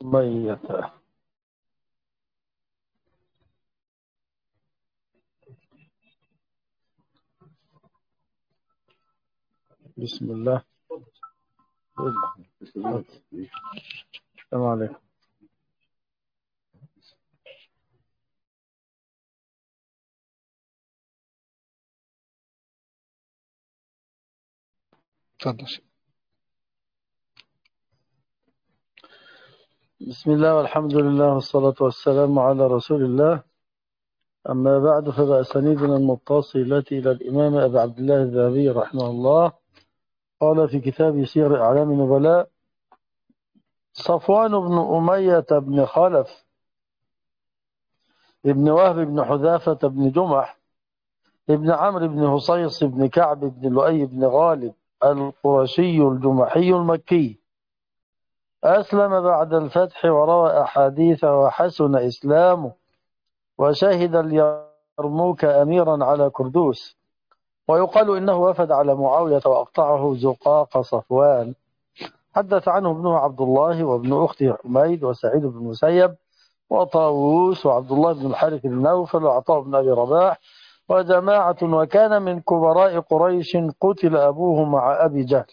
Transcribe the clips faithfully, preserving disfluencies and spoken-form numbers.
ميتة. بسم الله. السلام عليكم. تفضل. بسم الله والحمد لله والصلاة والسلام على رسول الله. أما بعد، فبأسانيدنا المتصلة إلى الإمام أبي عبد الله الذهبي رحمه الله قال في كتاب سير أعلام النبلاء: صفوان بن أمية بن خلف ابن وهب بن حذافة بن جمح ابن عمرو بن هصيص بن كعب بن لؤي بن غالب القرشي الجمحي المكي، أسلم بعد الفتح وروى أحاديث وحسن إسلامه، وشهد اليرموك أميرا على كردوس، ويقال إنه وفد على معاوية وأقطعه زقاق صفوان. حدث عنه ابنه عبد الله وابن أخته حميد وسعيد بن المسيب وطاووس وعبد الله بن الحارث بن نوفل وعطاء بن أبي رباح وجماعة، وكان من كبراء قريش قتل أبوه مع أبي جهل.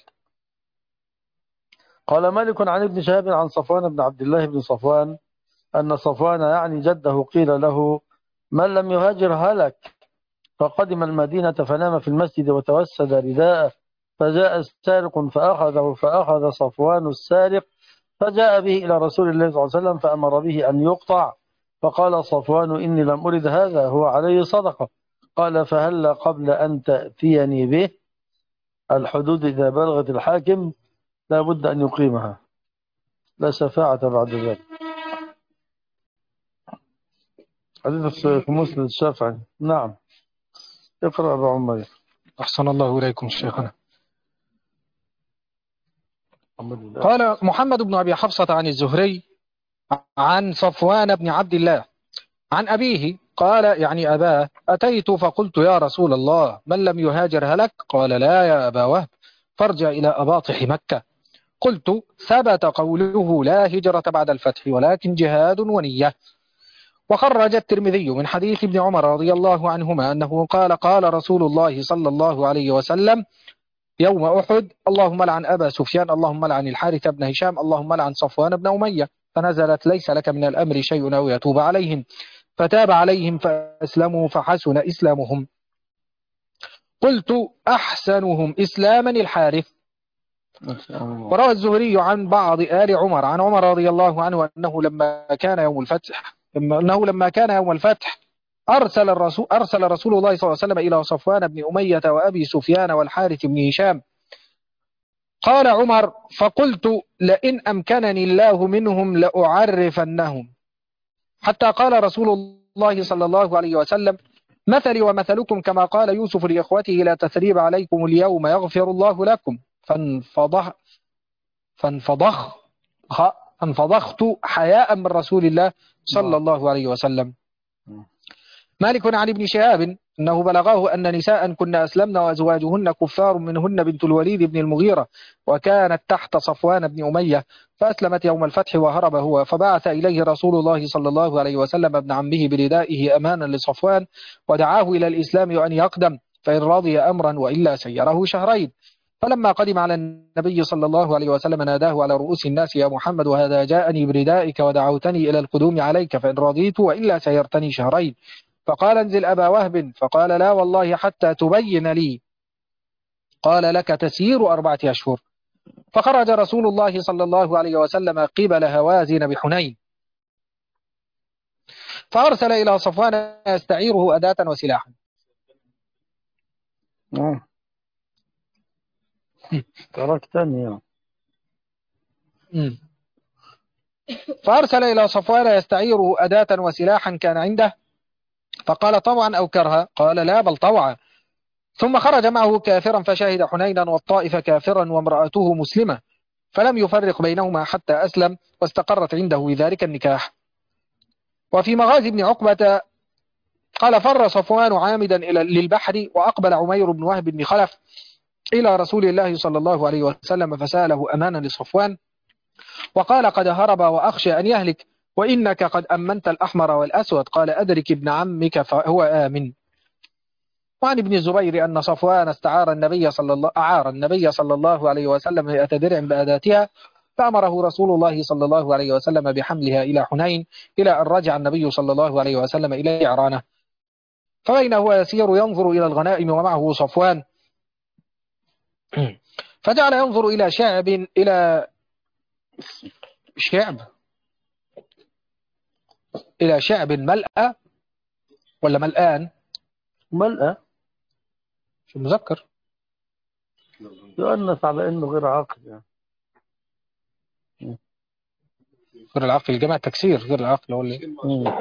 قال مالك عن ابن شهاب عن صفوان بن عبد الله بن صفوان أن صفوان يعني جده قيل له: من لم يهاجر هلك. فقدم المدينة فنام في المسجد وتوسد رداءه، فجاء السارق فأخذه، فأخذ صفوان السارق فجاء به إلى رسول الله صلى الله عليه وسلم فأمر به أن يقطع. فقال صفوان: إني لم أرد هذا، هو عليه صدقة. قال: فهل قبل أن تأتيني به؟ الحدود إذا بلغت الحاكم لا بد أن يقيمها، لا شفاعة بعد ذلك. حديث في مسلم الشافعي. نعم. اقرأ أبا عمير. أحسن الله إليكم شيخنا. قال محمد بن أبي حفصة عن الزهري عن صفوان بن عبد الله عن أبيه قال يعني أباه: أتيت فقلت يا رسول الله من لم يهاجر هلك؟ قال: لا يا أبا وهب، فارجع إلى أباطح مكة. قلت: ثبت قوله لا هجرة بعد الفتح ولكن جهاد ونية. وخرج الترمذي من حديث ابن عمر رضي الله عنهما أنه قال: قال رسول الله صلى الله عليه وسلم يوم أحد: اللهم لعن أبا سفيان، اللهم لعن الحارث بن هشام، اللهم لعن صفوان بن أمية. فنزلت: ليس لك من الأمر شيء أو يتوب عليهم. فتاب عليهم فأسلموا فحسن إسلامهم. قلت: أحسنهم إسلاما الحارث. وروى الزهري عن بعض آل عمر عن عمر رضي الله عنه أنه لما كان يوم الفتح أنه لما كان يوم الفتح أرسل الرسول أرسل رسول الله صلى الله عليه وسلم إلى صفوان بن أمية وأبي سفيان والحارث بن هشام. قال عمر: فقلت: لئن أمكنني الله منهم لأعرفنهم. حتى قال رسول الله صلى الله عليه وسلم: مثلي ومثلكم كما قال يوسف لإخوته لا تثريب عليكم اليوم يغفر الله لكم. فانفضح فانفضخ فانفضخت حياء من رسول الله صلى الله عليه وسلم. مالك عن ابن شهاب أنه بلغه أن نساء كن أسلمن وأزواجهن كفار منهن بنت الوليد بن المغيرة، وكانت تحت صفوان بن أمية، فأسلمت يوم الفتح وهرب هو، فبعث إليه رسول الله صلى الله عليه وسلم ابن عمه بردائه أمانا لصفوان، ودعاه إلى الإسلام وأن يقدم، فإن رضي أمرا وإلا سيره شهرين. فلما قدم على النبي صلى الله عليه وسلم ناداه على رؤوس الناس: يا محمد، وهذا جاءني بردائك ودعوتني إلى القدوم عليك، فإن رضيت وإلا سيرتني شهرين. فقال: انزل أبا وهب. فقال: لا والله حتى تبين لي. قال: لك تسير أربعة أشهر. فخرج رسول الله صلى الله عليه وسلم قبل هوازن بحنين، فأرسل إلى صفوان يستعيره أداة وسلاحا. تركتني. فأرسل إلى صفوان يستعيره أداة وسلاحا كان عنده، فقال: طوعا أو كرها؟ قال: لا بل طوعا. ثم خرج معه كافرا فشهد حنينا والطائف كافرا وامرأته مسلمة، فلم يفرق بينهما حتى أسلم، واستقرت عنده ذلك النكاح. وفي مغازي ابن عقبة قال: فر صفوان عامدا إلى للبحر، وأقبل عمير بن وهب بن خلف إلى رسول الله صلى الله عليه وسلم فسأله أمانا لصفوان، وقال قد هرب وأخشى أن يهلك وإنك قد أمنت الأحمر والأسود. قال أدرك ابن عمك فهو آمن. وعن ابن الزبير أن صفوان استعار النبي صلى الله أعار النبي صلى الله عليه وسلم مئة درع بأداتها، فأمره رسول الله صلى الله عليه وسلم بحملها إلى حنين، إلى أن رجع النبي صلى الله عليه وسلم إلى عرانة. فبين هو يسير ينظر إلى الغنائم ومعه صفوان، فجعل ينظر إلى شعب إلى شعب إلى شعب ملأ ولا ملآن ملأ شو مذكر يؤنث على انه غير عاقل يعني. غير العقل، الجمع تكسير غير العقل هو اللي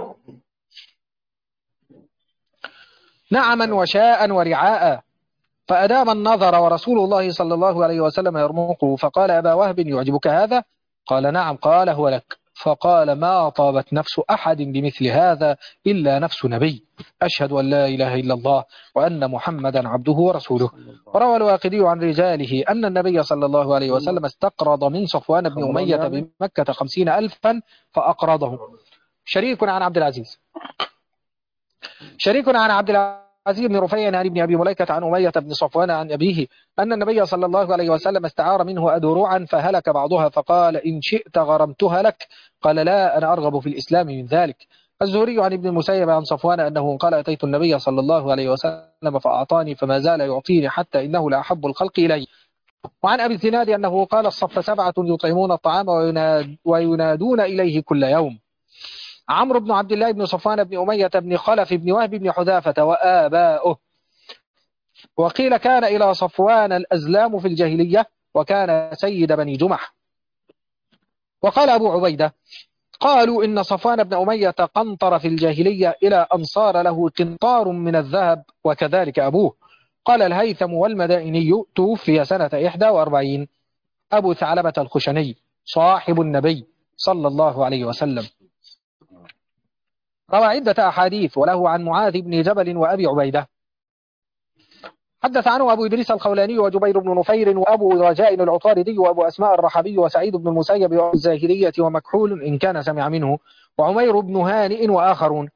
نعما وشاء ورعاء. فأدام النظر ورسول الله صلى الله عليه وسلم يرمقه، فقال أبا وهب يعجبك هذا؟ قال نعم. قال هو لك. فقال ما طابت نفس أحد بمثل هذا إلا نفس نبي، أشهد أن لا إله إلا الله وأن محمدا عبده ورسوله. وروى الواقدي عن رجاله أن النبي صلى الله عليه وسلم استقرض من صفوان بن أمية بمكة خمسين ألفا فأقرضه. شريك عن عبد العزيز شريك عن عبد العزيز بن رفيع عن ابن أبي مليكة عن أمية بن صفوان عن أبيه أن النبي صلى الله عليه وسلم استعار منه أدروعا فهلك بعضها، فقال إن شئت غرمتها لك. قال لا، أنا أرغب في الإسلام من ذلك. الزهري عن ابن المسيب عن صفوان أنه قال أتيت النبي صلى الله عليه وسلم فأعطاني فما زال يعطيني حتى إنه لأحب الخلق إلي. وعن أبي الزناد أنه قال الصف سبعة يطعمون الطعام ويناد وينادون إليه كل يوم. عمرو بن عبد الله بن صفوان بن أمية بن خلف بن وهب بن حذافة وآباؤه. وقيل كان إلى صفوان الأزلام في الجاهلية وكان سيد بني جمح. وقال أبو عبيدة قالوا إن صفوان بن أمية قنطر في الجاهلية إلى أن صار له قنطار من الذهب وكذلك أبوه. قال الهيثم والمدائني توفي سنة إحدى وأربعين. أبو ثعلبة الخشني صاحب النبي صلى الله عليه وسلم روى عدة أحاديث وله عن معاذ بن جبل وأبي عبيدة. حدث عنه أبو إدريس الخولاني وجبير بن نفير وأبو رجاء العطاردي وأبو أسماء الرحبي وسعيد بن المسيب وأبو الزاهرية ومكحول إن كان سمع منه وعمير بن هانئ وآخرون.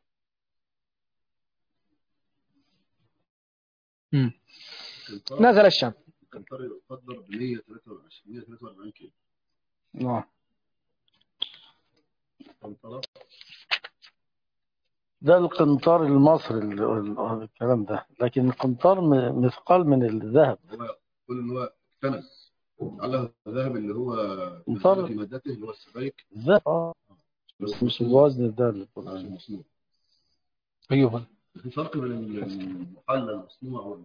م. نزل الشام. القنطار يقدر ب مئة وثلاثة وأربعين كيلو. نعم. القنطرة ده القنطار المصري الكلام ده، لكن القنطار مثقال من الذهب. هو كل ان هو كنس على الذهب اللي هو قنطار في مادته اللي هو السبائك الذهب اه بس مش الوزن ده المصنوع. أيوه في فرق بين المحلى المصنوع وال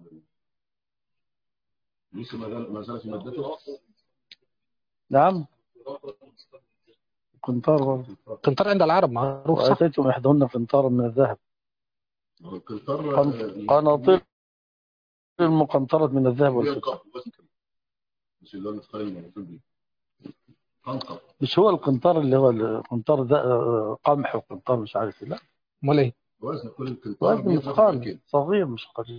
لسه ما زال في مادته. نعم قنطار برضه. قنطار عند العرب معروف صح. وأتيتم إحداهن قنطارا من الذهب. القنطار قناطير المقنطرة من الذهب والفضة. مش اللي هو متقارن من قنطر. مش هو القنطار اللي هو القنطار ده قمح وقنطار مش عارف لا. امال ايه؟ وزن كل القنطار وزن مثقال صغير مش قليل.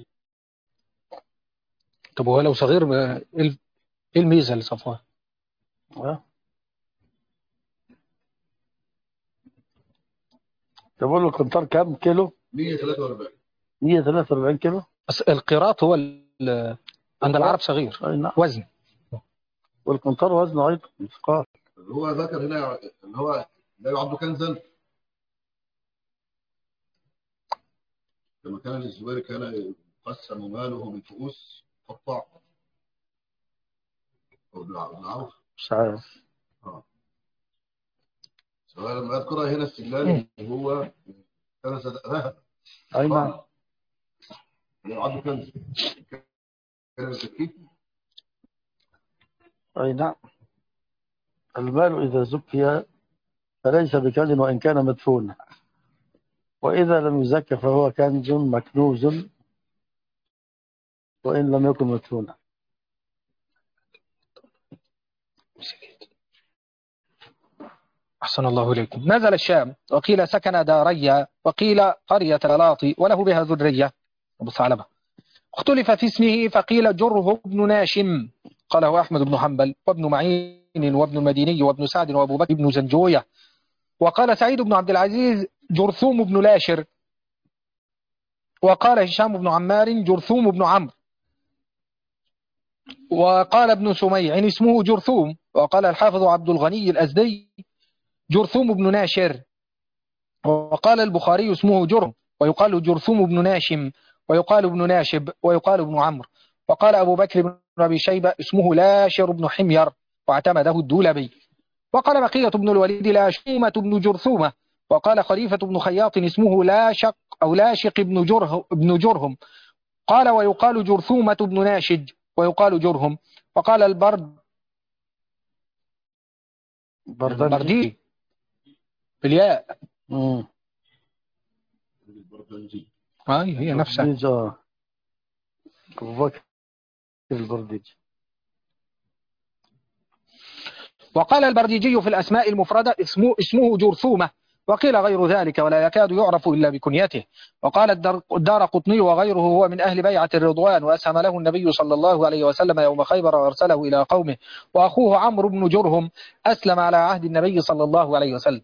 طب هو لو صغير ايه الميزة لصفوان؟ اه تقول له القنطار كام كيلو؟ مئة وثلاثة وأربعين مئة وثلاثة وأربعين كيلو. بس القيراط هو عند العرب صغير نعم. وزن. والقنطار وزنه ايضا مثقال. هو ذكر هنا اللي هو لا يعد كنزا لما كان الزبير كان يقسم ماله من فؤوس قطاع او بالعرف مش عارف اه سواء لما اذكرها هنا استدلال هو كنز ذهب. اي نعم لا يعد كنز كنز زكي. اي نعم المال اذا زكي فليس بكنز وان كان مدفونا، وإذا لم يزك فهو كنز مكنوز وإن لم يكن مدفونا. أحسن الله إليكم. نزل الشام وقيل سكن داريا وقيل قرية لاطي وله بها ذرية أبو ثعلبة. اختلف في اسمه فقيل جره بن ناشم قاله أحمد بن حنبل وابن معين وابن المديني وابن سعد وأبو بكر بن زنجوية. وقال سعيد بن عبد العزيز جرثوم بن لاشر. وقال هشام بن عمار جرثوم بن عمرو. وقال ابن سميع اسمه جرثوم. وقال الحافظ عبد الغني الأزدي جرثوم بن ناشر. وقال البخاري اسمه جرم، ويقال جرثوم بن ناشم، ويقال ابن ناشب، ويقال ابن عمرو. وقال أبو بكر بن أبي شيبة اسمه لاشر بن حمير، واعتمده الدولبي. وقال بقية بن الوليد لاشومة بن جرثومة. وقال خليفة بن خياط اسمه لاشق أو لاشق بن جره بن جرهم. قال ويقال جرثومة بن ناشج، ويقال جرهم. وقال البرد بردي بالياء. امم البردنجي. هاي هي نفسها. برديجة أبو بكر البرديجي. وقال البرديجي في الأسماء المفردة اسمه, اسمه جرثومة، وقيل غير ذلك ولا يكاد يعرف إلا بكنيته. وقال الدار قطني وغيره هو من أهل بيعة الرضوان، وأسهم له النبي صلى الله عليه وسلم يوم خيبر وأرسله إلى قومه. وأخوه عمرو بن جرهم أسلم على عهد النبي صلى الله عليه وسلم.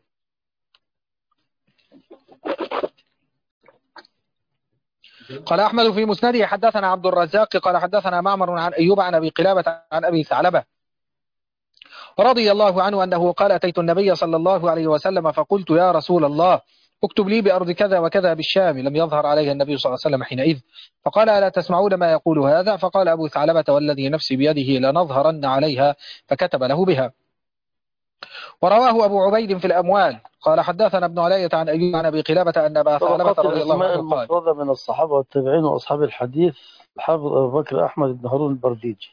قال أحمد في مسنده حدثنا عبد الرزاق قال حدثنا معمر عن أيوب عن أبي قلابة عن أبي ثعلبة رضي الله عنه أنه قال أتيت النبي صلى الله عليه وسلم فقلت يا رسول الله اكتب لي بأرض كذا وكذا بالشام. لم يظهر عليها النبي صلى الله عليه وسلم حينئذ، فقال ألا تسمعون ما يقول هذا؟ فقال أبو ثعلبة والذي نفسي بيده لنظهرن عليها، فكتب له بها. ورواه أبو عبيد في الأموال قال حدثنا ابن علية عن أيوب عن أبي قلابة أن أبا ثعلبة رضي الله عنه قال المفردة من الصحابة والتابعين وأصحاب الحديث الحافظ أبو بكر أحمد بن هارون البرديجي.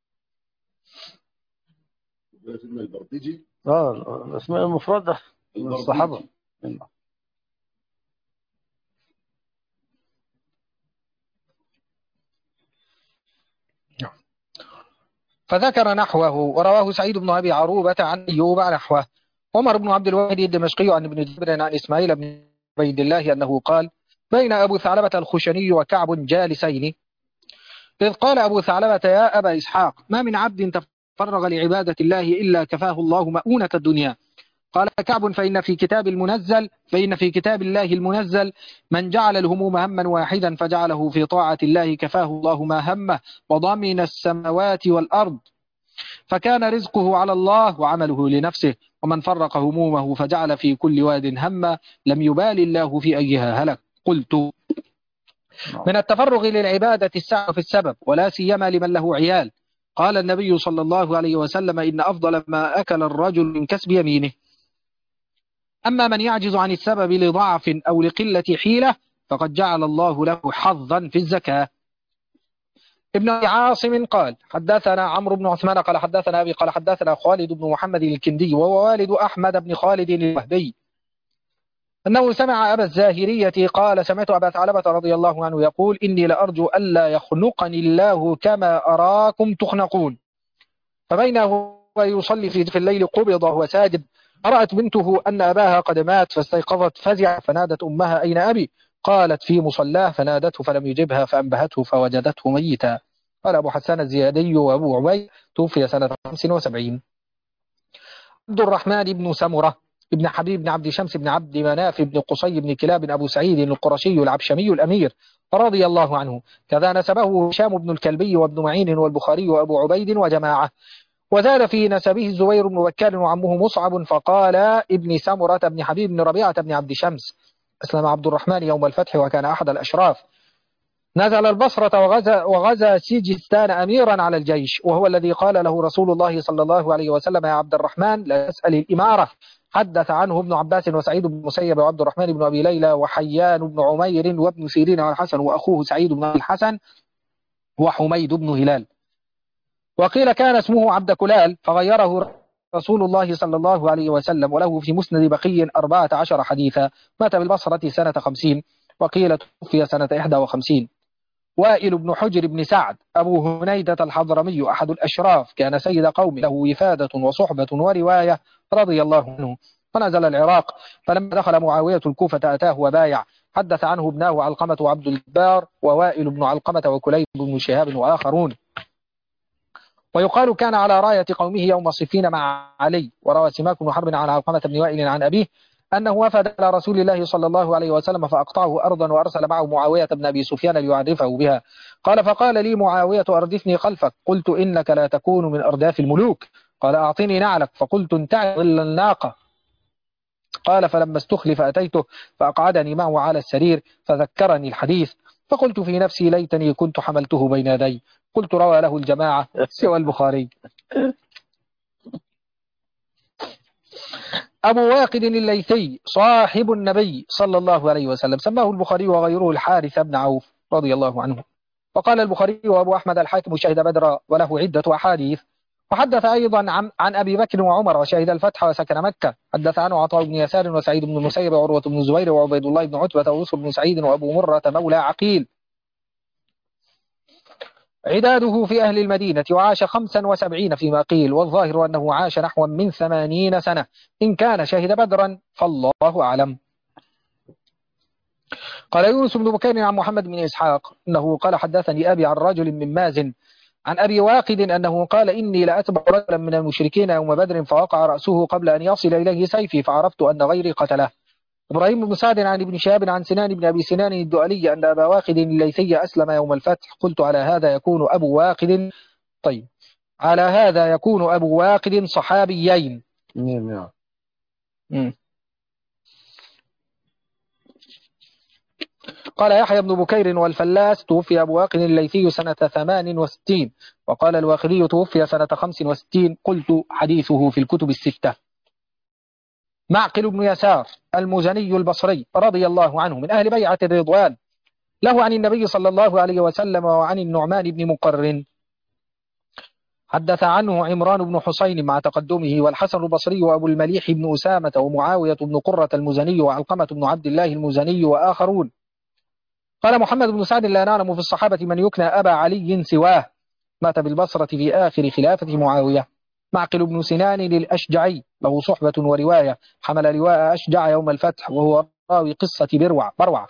البرديجي اه الأسماء المفردة من الصحابة. فذكر نحوه. ورواه سعيد بن أبي عروبة عن أيوب نحوه. عمر بن عبد الواحد الدمشقي عن ابن جبر عن إسماعيل بن عبيد الله أنه قال بين أبو ثعلبة الخشني وكعب جالسين إذ قال أبو ثعلبة يا أبا إسحاق ما من عبد تفرغ لعبادة الله إلا كفاه الله مؤونة الدنيا. قال كعب فإن في كتاب المنزل فإن في كتاب الله المنزل من جعل الهموم هما واحدا فجعله في طاعة الله كفاه الله ما همه وضمن السماوات والأرض، فكان رزقه على الله وعمله لنفسه. ومن فرق همومه فجعل في كل واد هما لم يبال الله في أيها هلك. قلت من التفرغ للعبادة السعي في السبب ولا سيما لمن له عيال. قال النبي صلى الله عليه وسلم إن أفضل ما أكل الرجل من كسب يمينه. أما من يعجز عن السبب لضعف أو لقلة حيلة فقد جعل الله له حظا في الزكاة. ابن عاصم قال حدثنا عمرو بن عثمان قال حدثنا أبي قال حدثنا خالد بن محمد الكندي وهو والد أحمد بن خالد الوهبي أنه سمع أبا الزاهرية قال سمعت أبا ثعلبة رضي الله عنه يقول إني لأرجو ألا يخنقني الله كما أراكم تخنقون. فبينه يصلي في الليل قبض وهو ساجد رأت بنته أن أباها قد مات فاستيقظت فزع فنادت أمها أين أبي؟ قالت في مصلاه فنادته فلم يجبها فأنبهته فوجدته ميتا. قال أبو حسان الزيادي وأبو عبيد توفي سنة خمس وسبعين. عبد الرحمن بن سمرة ابن حبيب بن عبد شمس بن عبد مناف بن قصي بن كلاب أبو سعيد القرشي العبشمي الأمير رضي الله عنه. كذا نسبه هشام بن الكلبي وابن معين والبخاري وأبو عبيد وجماعة. وزاد في نسبه الزبير بن بكال وعمه مصعب فقال ابن سمرة بن حبيب بن ربيعة بن عبد شمس. أسلم عبد الرحمن يوم الفتح وكان أحد الأشراف. نزل البصرة وغزا, وغزا سيجستان أميرا على الجيش وهو الذي قال له رسول الله صلى الله عليه وسلم يا عبد الرحمن لا تسأل الإمارة. حدث عنه ابن عباس وسعيد بن مسيب وعبد الرحمن بن أبي ليلى وحيان بن عمير وابن سيرين والحسن وأخوه سعيد بن الحسن وحميد بن هلال. وقيل كان اسمه عبد كلال فغيره رسول الله صلى الله عليه وسلم. وله في مسند بقي أربعة عشر حديثا. مات بالبصرة سنة خمسين وقيل توفي سنة إحدى وخمسين. وائل بن حجر بن سعد أبو هنيدة الحضرمي أحد الأشراف كان سيد قوم له وفادة وصحبة ورواية رضي الله عنه. فنزل العراق فلما دخل معاوية الكوفة أتاه وبايع. حدث عنه ابناه علقمة وعبد الجبار ووائل بن علقمة وكليب بن شهاب وآخرون. ويقال كان على راية قومه يوم صفين مع علي. وروى سماك بن حرب عن علقمة بن وائل عن أبيه أنه وفد على رسول الله صلى الله عليه وسلم فأقطعه أرضا وأرسل معه معاوية بن أبي سفيان ليعرفه بها. قال فقال لي معاوية أردفني خلفك. قلت إنك لا تكون من أرداف الملوك. قال أعطني نعلك. فقلت انتعظ ظل الناقة. قال فلما استخلف أتيته فأقعدني معه على السرير فذكرني الحديث فقلت في نفسي ليتني كنت حملته بين يدي. قلت روى له الجماعة سوى البخاري. أبو واقد الليثي صاحب النبي صلى الله عليه وسلم سماه البخاري وغيره الحارث بن عوف رضي الله عنه. وقال البخاري وأبو أحمد الحاكم شهد بدرا وله عدة أحاديث. وحدث أيضا عن, عن أبي بكر وعمر وشهد الفتح وسكن مكة. حدث عنه عطاء بن يسار وسعيد بن المسيب وعروة بن الزبير وعبيد الله بن عتبة ويوسف بن سعيد وأبو مرة مولى عقيل. عداده في أهل المدينة وعاش خمسا وسبعين فيما قيل والظاهر أنه عاش نحو من ثمانين سنة. إن كان شهد بدرا فالله أعلم. قال يونس بن بكير عن محمد بن إسحاق أنه قال حدثني أبي عن رجل من مازن عن أبي واقد أنه قال إني لأتبع رجلا من المشركين يوم بدر فوقع رأسه قبل أن يصل إليه سيفي فعرفت أن غيري قتله. إبراهيم بن سعد عن ابن شهاب عن سنان بن أبي سنان الدؤلي أن أبا واقد الليثي أسلم يوم الفتح. قلت على هذا يكون أبو واقد طيب على هذا يكون أبو واقد صحابيين. نعم نعم. قال يحيى بن بكير والفلاس توفي أبو واقد الليثي سنة ثمان وستين وقال الواقدي توفي سنة خمس وستين. قلت حديثه في الكتب الستة. معقل بن يسار المزني البصري رضي الله عنه من أهل بيعة الرضوان له عن النبي صلى الله عليه وسلم وعن النعمان بن مقرن. حدث عنه عمران بن حسين مع تقدمه والحسن البصري وأبو المليح بن أسامة ومعاوية بن قرة المزني وعلقمة بن عبد الله المزني وآخرون. قال محمد بن سعد لا نعلم في الصحابة من يكنى أبا علي سواه. مات بالبصرة في آخر خلافة معاوية. معقل بن سنان للأشجعي له صحبة ورواية حمل لواء أشجع يوم الفتح وهو راوي قصة بروع بروع.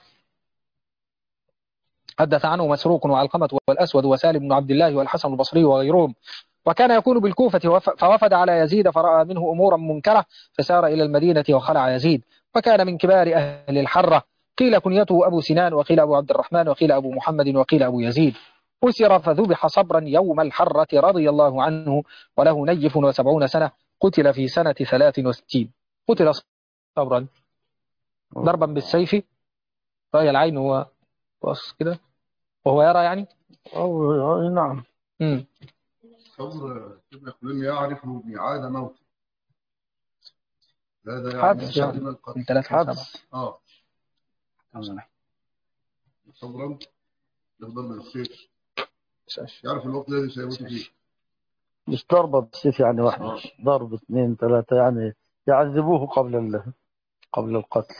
حدث عنه مسروق وعلقمة والأسود وسالم بن عبد الله والحسن البصري وغيرهم. وكان يكون بالكوفة فوفد على يزيد فرأى منه أمورا منكرة فسار إلى المدينة وخلع يزيد. وكان من كبار أهل الحرة. قيل كنيته أبو سنان وقيل أبو عبد الرحمن وقيل أبو محمد وقيل أبو يزيد. أسر فذبح صبرا يوم الحرة رضي الله عنه وله نيف وسبعون سنة. قتل في سنة ثلاث وستين. قتل صبرا ضربا بالسيف رأي العين هو بص كده وهو يرى يعني أو نعم. مم. صبر ابن خليل يعرف ميعاد موته. هذا حدث يعني يعني. من القتل. من ثلاث وسبعة. حدث اه صبرا يفضل بالسيف يعرف الوقت الذي سيموت فيه. مش ضربة بالسيف يعني واحدة آه. ضرب اثنين ثلاثة يعني يعذبوه قبل ال... قبل القتل.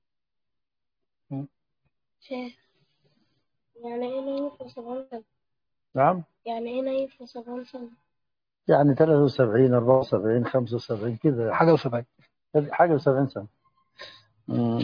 شيخ يعني ايه نايف وسبعين سنة؟ نعم يعني ايه نايف وسبعين سنة؟ يعني ثلاثة وسبعين أربعة وسبعين خمسة وسبعين كذا يعني. حاجة وسبعين حاجة وسبعين سنة. مم.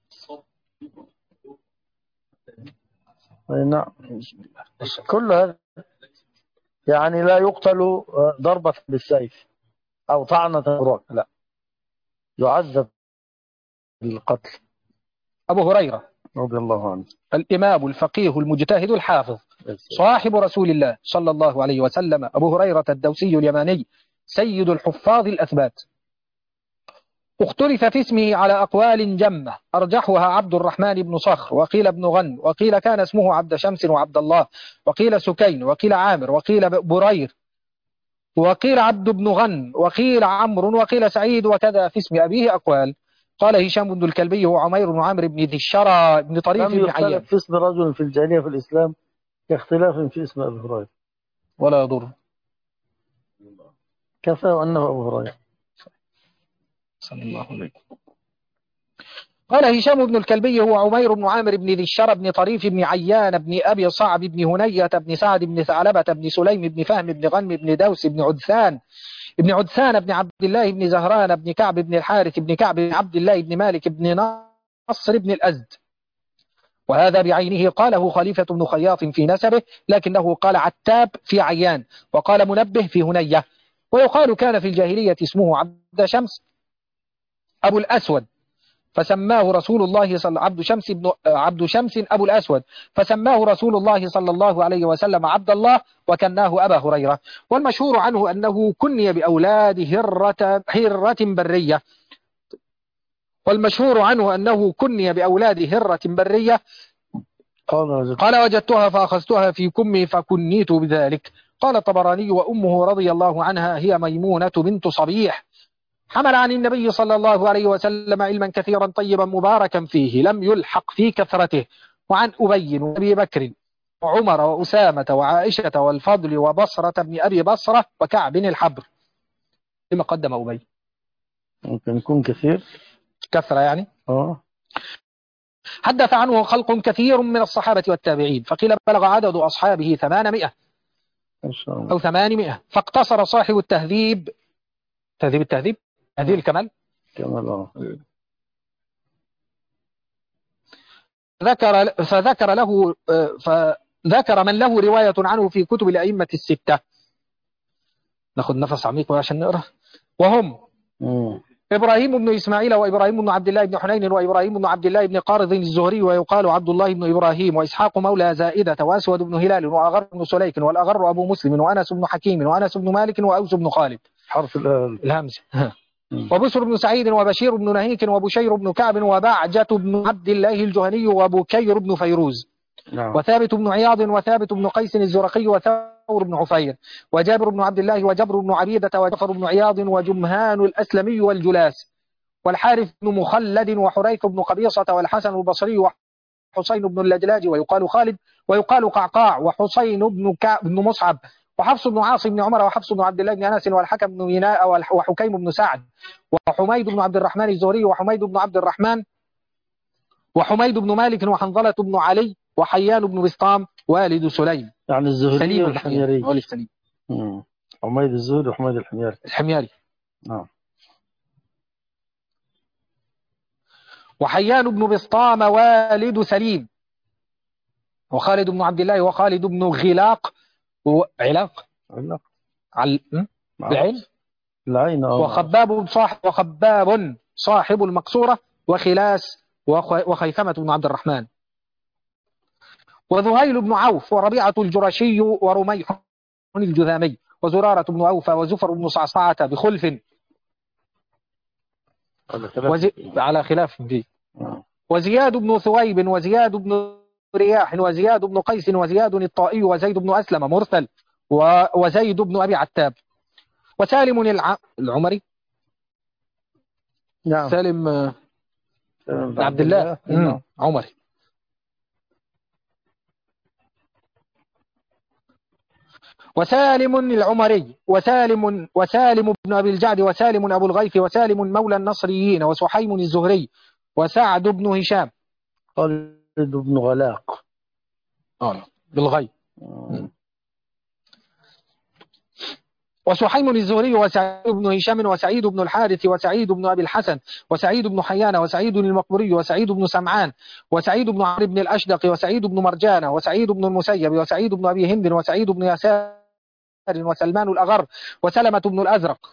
أي نعم. كل هذا يعني لا يقتل ضربة بالسيف أو طعنة براق لا يعذب بالقتل. أبو هريرة رضي الله عنه الإمام الفقيه المجتهد الحافظ صاحب رسول الله صلى الله عليه وسلم أبو هريرة الدوسي اليماني سيد الحفاظ الأثبات. اختلف في اسمه على أقوال جمة أرجحها عبد الرحمن بن صخر وقيل ابن غن وقيل كان اسمه عبد شمس وعبد الله وقيل سكين وقيل عامر وقيل برير وقيل عبد بن غن وقيل عمرو وقيل سعيد وكذا في اسم أبيه أقوال. قال هشام بن الكلبي وعمير بن عامر بن ذي الشرى بن طريف لم بن عيان. يختلف في اسم رجل في الجاهلية في الإسلام كاختلاف في اسم أبي هريرة ولا يضر. كفى أنه أبو هريرة صلى الله عليه وسلم. قال هشام بن الكلبي هو عمير بن عامر بن ذي الشرى بن طريف بن عيان بن أبي صعب بن هنية بن سعد بن ثعلبة بن سليم بن فهم بن غنم بن دوس بن عدثان ابن عدثان بن عبد الله بن زهران بن كعب بن الحارث بن كعب بن عبد الله بن مالك بن نصر بن الأزد. وهذا بعينه قاله خليفة بن خياط في نسبه، لكنه قال عتاب في عيان، وقال منبه في هنية. ويقال كان في الجاهلية اسمه عبد شمس أبو الأسود، فسماه رسول الله صلى عبد شمس بن عبد شمس أبو الأسود، فسماه رسول الله صلى الله عليه وسلم عبد الله، وكناه أبا هريرة. والمشهور عنه أنه كني بأولاد هرة هرة برية والمشهور عنه أنه كني بأولاد هرة برية قال وجدتها فأخذتها في كمي فكنيت بذلك. قال الطبراني: وأمه رضي الله عنها هي ميمونة بنت صبيح، حمل عن النبي صلى الله عليه وسلم علما كثيرا طيبا مباركا فيه لم يلحق في كثرته. وعن أبي وأبي بكر وعمر وأسامة وعائشة والفضل وبصرة بن أبي بصرة وكعب الحبر. لما قدم أبي؟ ممكن يكون كثير، كثرة يعني. اه حدث عنه خلق كثير من الصحابة والتابعين، فقيل بلغ عدد أصحابه ثمانمائة إن شاء الله. أو ثمانمائة، فاقتصر صاحب التهذيب تهذيب التهذيب تهذيب الكمال كمال اه ذكر فذكر له فذكر من له رواية عنه في كتب الأئمة الستة. ناخذ نفس عميق عشان نقرأ. وهم مم. إبراهيم بن إسماعيل وإبراهيم بن عبد الله بن حنين وإبراهيم بن عبد الله بن قارض الزهري، ويقال عبد الله بن إبراهيم، وإسحاق مولى زائدة، وأسود بن هلال، وأغر بن سليك، والأغر أبو مسلم، وأنس بن حكيم، وأنس بن مالك، وأوس بن خالد حرف الآل. الهمزة وبشر بن سعيد، وبشير بن نهيك، وبشير بن كعب، وبعجة بن عبد الله الجهني، وبكير بن فيروز، نعم. وثابت بن عياض، وثابت بن قيس الزرقي، وثور بن عفير، وجابر بن عبد الله، وجبر بن عبيدة، وجفر بن عياض، وجمهان الأسلمي والجلاس، والحارث بن مخلد، وحريث بن قبيصة، والحسن البصري، وحسين بن اللجلاج، ويقال خالد، ويقال قعقاع، وحسين بن كعب بن مصعب، وحفص بن عاصم بن عمر، وحفص بن عبد الله بن أنس، والحكم بن ميناء، وحكيم بن سعد، وحميد بن عبد الرحمن الزهري، وحميد بن عبد الرحمن، وحميد بن مالك، وحنظلة بن علي، وحيان بن بسطام والد سليم. يعني الزهري سليم والحميري. والد سليم. مم. حميد الزهري وحميد الحميري. الحميري. نعم. وحيان بن بسطام والد سليم، وخالد بن عبد الله، وخالد بن غلاق وعلاق علاق عل... بالعين العين اه وخباب صاحب وخباب صاحب المقصورة، وخلاس وخ... وخيثمة بن عبد الرحمن، وذهيل بن عوف، وربيعة الجرشي، ورميح الجذامي، وزرارة بن أوفى، وزفر بن صعصعة بخلف وزي... على خلاف دي، وزياد بن ثويب، وزياد بن رياح، وزياد بن قيس، وزياد الطائي، وزيد بن أسلم مرسل، و... وزيد بن أبي عتاب، وسالم الع... العمري. نعم. سالم بن عبد الله نعم. عمري. وسالم العمري، وسالم وسالم بن أبي الجعد، وسالم أبو الغيث، وسالم مولى النصريين، وسحيم الزهري، وسعد بن هشام. خالد بن غلاق اه بالغي. وسحيم الزهري، وسعيد بن هشام، وسعيد بن الحارث، وسعيد بن أبي الحسن، وسعيد بن حيان، وسعيد المقبري، وسعيد بن سمعان، وسعيد بن عمرو بن الأشدق، وسعيد بن مرجانة، وسعيد بن المسيب، وسعيد بن أبي هند، وسعيد بن يسار، وسلمان الأغر، وسلمة بن الأزرق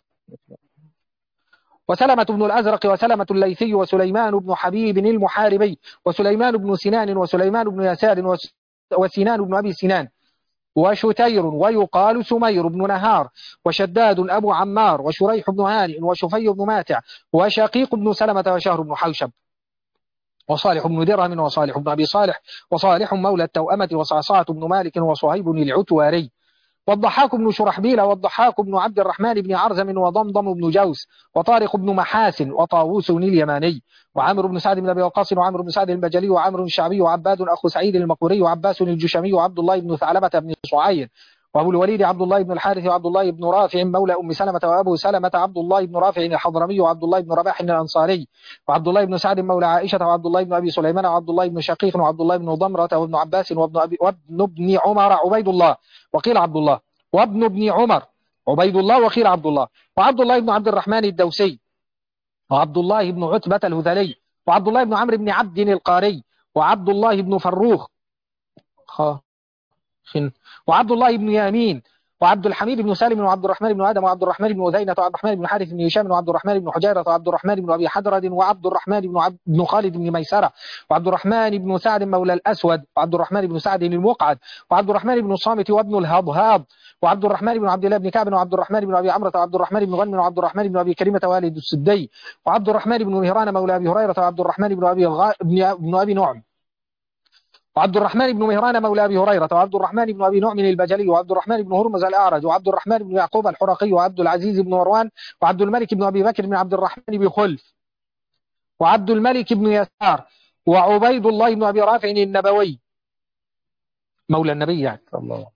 وسلمة بن الأزرق وسلمة الليثي، وسليمان بن حبيب المحاربي، وسليمان بن سنان، وسليمان بن يسار، وسنان بن أبي سنان، وشتير، ويقال سمير بن نهار، وشداد أبو عمار، وشريح بن هانئ، وشفي بن ماتع، وشقيق بن سلمة، وشهر بن حوشب، وصالح بن درهم، وصالح بن أبي صالح، وصالح مولى التوأمة، وصعصعة بن مالك، وصهيب العتواري، والضحاك بن شرحبيل، والضحاك بن عبد الرحمن بن عرزم، وضمضم بن جوس، وطارق بن محاسن، وطاووس اليماني، وعمرو بن سعد بن أبي وقاص، وعمرو بن سعد البجلي، وعمرو الشعبي، وعباد أخو سعيد المقبري، وعباس الجشمي، وعبد الله بن ثعلبة بن صعير، وأبو الوليد عبد الله بن الحارث، وعبد الله بن رافع مولى أم سلمة، وأبو سلمة عبد الله بن رافع الحضرمي، وعبد الله بن رباح الأنصاري، وعبد الله بن سعد مولى عائشة، وعبد الله بن أبي سليمان، وعبد الله بن شقيق، وعبد الله بن ضمرة، وابن عباس، وابن أبي وابن ابن عمر عبيد الله، وقيل عبد الله، وابن ابن عمر عبيد الله، وقيل عبد الله، وعبد الله بن عبد الرحمن الدوسي، وعبد الله بن عتبة الهذلي، وعبد الله بن عمرو بن عبد القاري، وعبد الله بن فروخ خ وعبد الله بن يامين وعبد الحميد بن سالم وعبد الرحمن بن آدم وعبد الرحمن بن أذينة وعبد الرحمن بن حارث بن هشام وعبد الرحمن بن حجيرة وعبد الرحمن بن أبي حدرد وعبد الرحمن بن عبد بن خالد بن ميسرة وعبد الرحمن بن سعد مولى الأسود وعبد الرحمن بن سعد المقعد وعبد الرحمن بن الصامت وابن الهضهاض وعبد الرحمن بن عبد الله بن كعب وعبد الرحمن بن أبي عمرة وعبد الرحمن بن غنم وعبد الرحمن بن أبي كريمة والد السدي وعبد الرحمن بن مهران مولى أبي هريرة وعبد الرحمن بن أبي غ... بن أبي نعم وعبد الرحمن بن مهران مولى أبي هريرة وعبد الرحمن بن أبي نعم البجلي وعبد الرحمن بن هرمز الأعرج وعبد الرحمن بن يعقوب الحرقي وعبد العزيز بن مروان وعبد الملك بن أبي بكر بن عبد الرحمن بن خلف وعبد الملك بن يسار وعبيد الله بن أبي رافع النبوي مولى النبي يعني الله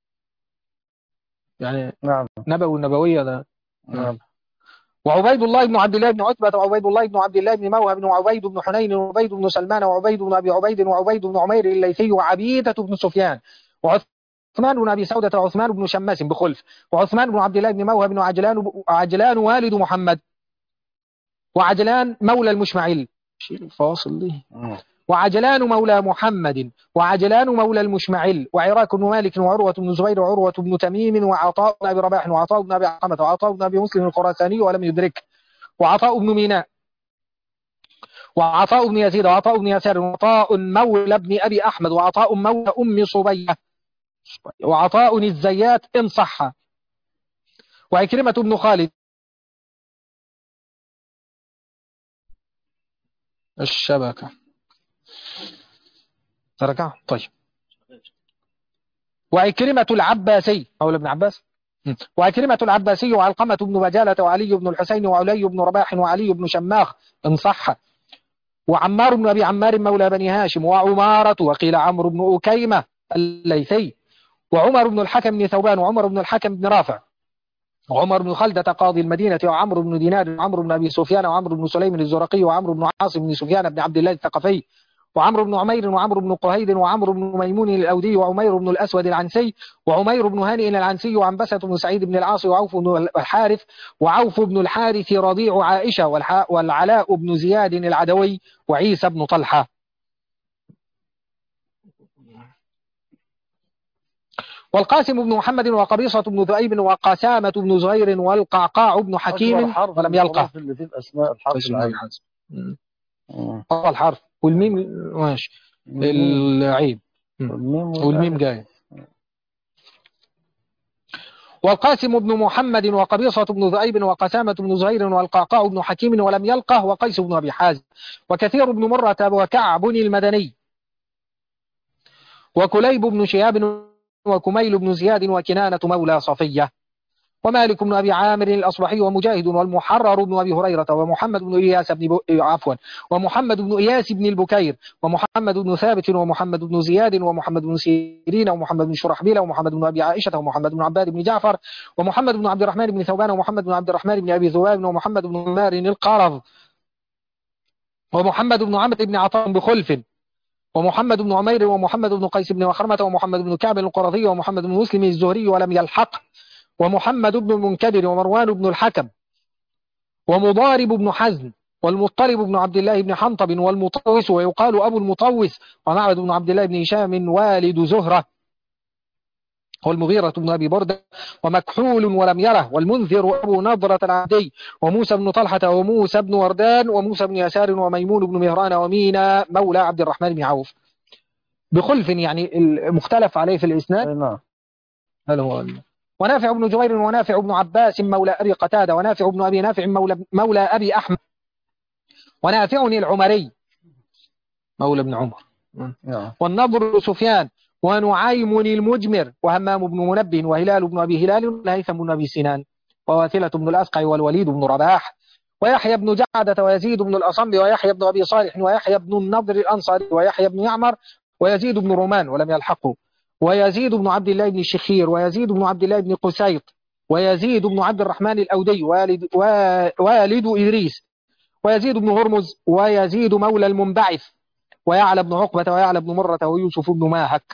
يعني نعم نبوي النبوية ده نعم وعبيد الله بن عبد الله بن عتبة وعبيد الله بن عبد الله بن موهب وعبيد بن حنين وعبيد بن سلمان وعبيد بن أبي عبيد وعبيد بن عمير الليثي وعبيدة بن سفيان وعثمان بن أبي سودة وعثمان بن شماس بخلف وعثمان بن عبد الله بن موهب وعجلان عجلان والد محمد وعجلان مولى المشمعيل شيل الفاصل دي وعجلان مولى محمد وعجلان مولى المشمعيل وعراك بن مالك وعروة بن زبير وعروة بن تميم وعطاء بن أبي رباح وعطاء بن أبي عقمة وعطاء بن أبي مسلم الخراساني ولم يدرك وعطاء بن ميناء وعطاء بن يزيد وعطاء بن يسار وعطاء مولى ابن أبي أحمد وعطاء مولى أم صبية وعطاء الزيات إن صح وعكرمة بن خالد الشبكة تركع طيب وعكرمة العباسي مولى ابن عباس وعكرمة العباسي وعلقمة بن بجالة وعلي بن الحسين وعلي بن رباح وعلي بن شماخ إن صح وعمار بن أبي عمار مولى بني هاشم وعمارة وقيل عمرو بن أكيمة الليثي وعمر بن الحكم بن ثوبان وعمر بن الحكم بن رافع وعمر بن خلدة قاضي المدينة وعمرو بن دينار وعمرو بن أبي سفيان وعمرو بن سليم الزرقي وعمرو بن عاصم بن سفيان بن عبد الله الثقفي وعمرو بن عمير وعمرو بن قهيد وعمرو بن ميمون الأودي وعمير بن الأسود العنسي وعمير بن هانئ العنسي وعنبسة بن سعيد بن العاص وعوف بن الحارث وعوف بن الحارث رضيع عائشة والعلاء بن زياد العدوي وعيسى بن طلحة والقاسم بن محمد وقبيصة بن ذؤيب وقسامة بن زهير والقعقاع بن حكيم ولم يلقى اللي في الأسماء الحرف العين الحرف والميم ماشي العيب والميم جاي والقاسم بن محمد وقبيصة بن ذؤيب وقسامة بن زهير والقعقاع بن حكيم ولم يلقه وقيس بن أبي حازم وكثير بن مرة وكعب المدني وكليب بن شهاب وكميل بن زياد وكنانة مولى صفية ومالك بن أبي عامر الأصبحي ومجاهد والمحرر بن أبي هريرة ومحمد بن إياس بن ب... عفوا ومحمد بن إياس بن البكير ومحمد بن ثابت ومحمد بن زياد ومحمد بن سيرين ومحمد بن شرحبيل ومحمد بن أبي عائشة ومحمد بن عباد بن جعفر ومحمد بن عبد الرحمن بن ثوبان ومحمد بن عبد الرحمن بن أبي ذؤاب ومحمد بن مار القارض ومحمد بن عمرو بن عطاء بخلف ومحمد بن عمير ومحمد بن قيس بن مخرمة ومحمد بن كعب القرظي ومحمد بن مسلم الزهري ولم يلحق ومحمد بن المنكدر ومروان بن الحكم ومضارب بن حزم والمطلب بن عبد الله بن حنطب والمطوس ويقال أبو المطوس ومعبد بن عبد الله بن هشام والد زهرة والمغيرة بن أبي بردة ومكحول ولم يره والمنذر أبو نضرة العبدي وموسى بن طلحة وموسى بن وردان وموسى بن يسار وميمون بن مهران ومينا مولى عبد الرحمن بن عوف بخلف يعني المختلف عليه في الإسناد نعم هل هو ونافع بن جبير ونافع بن عباس مولى أبي قتادة ونافع بن أبي نافع مولى, مولى أبي أحمد ونافع العمري مولى بن عمر والنضر سفيان ونعيم المجمر وهمام بن منبه وهلال بن أبي هلال والهيثم بن أبي سنان وواثلة بن الأسقع والوليد بن رباح ويحيى بن جعدة ويزيد بن الأصم ويحيى بن أبي صالح ويحيى بن النضر الأنصاري ويحيى بن يعمر ويزيد بن رومان ولم يلحقه ويزيد بن عبد الله بن الشخير ويزيد بن عبد الله بن قسيط ويزيد بن عبد الرحمن الأودي والد, والد إدريس ويزيد بن هرمز ويزيد مولى المنبعث ويعلى بن عقبة ويعلى بن مرة ويوسف بن ماهك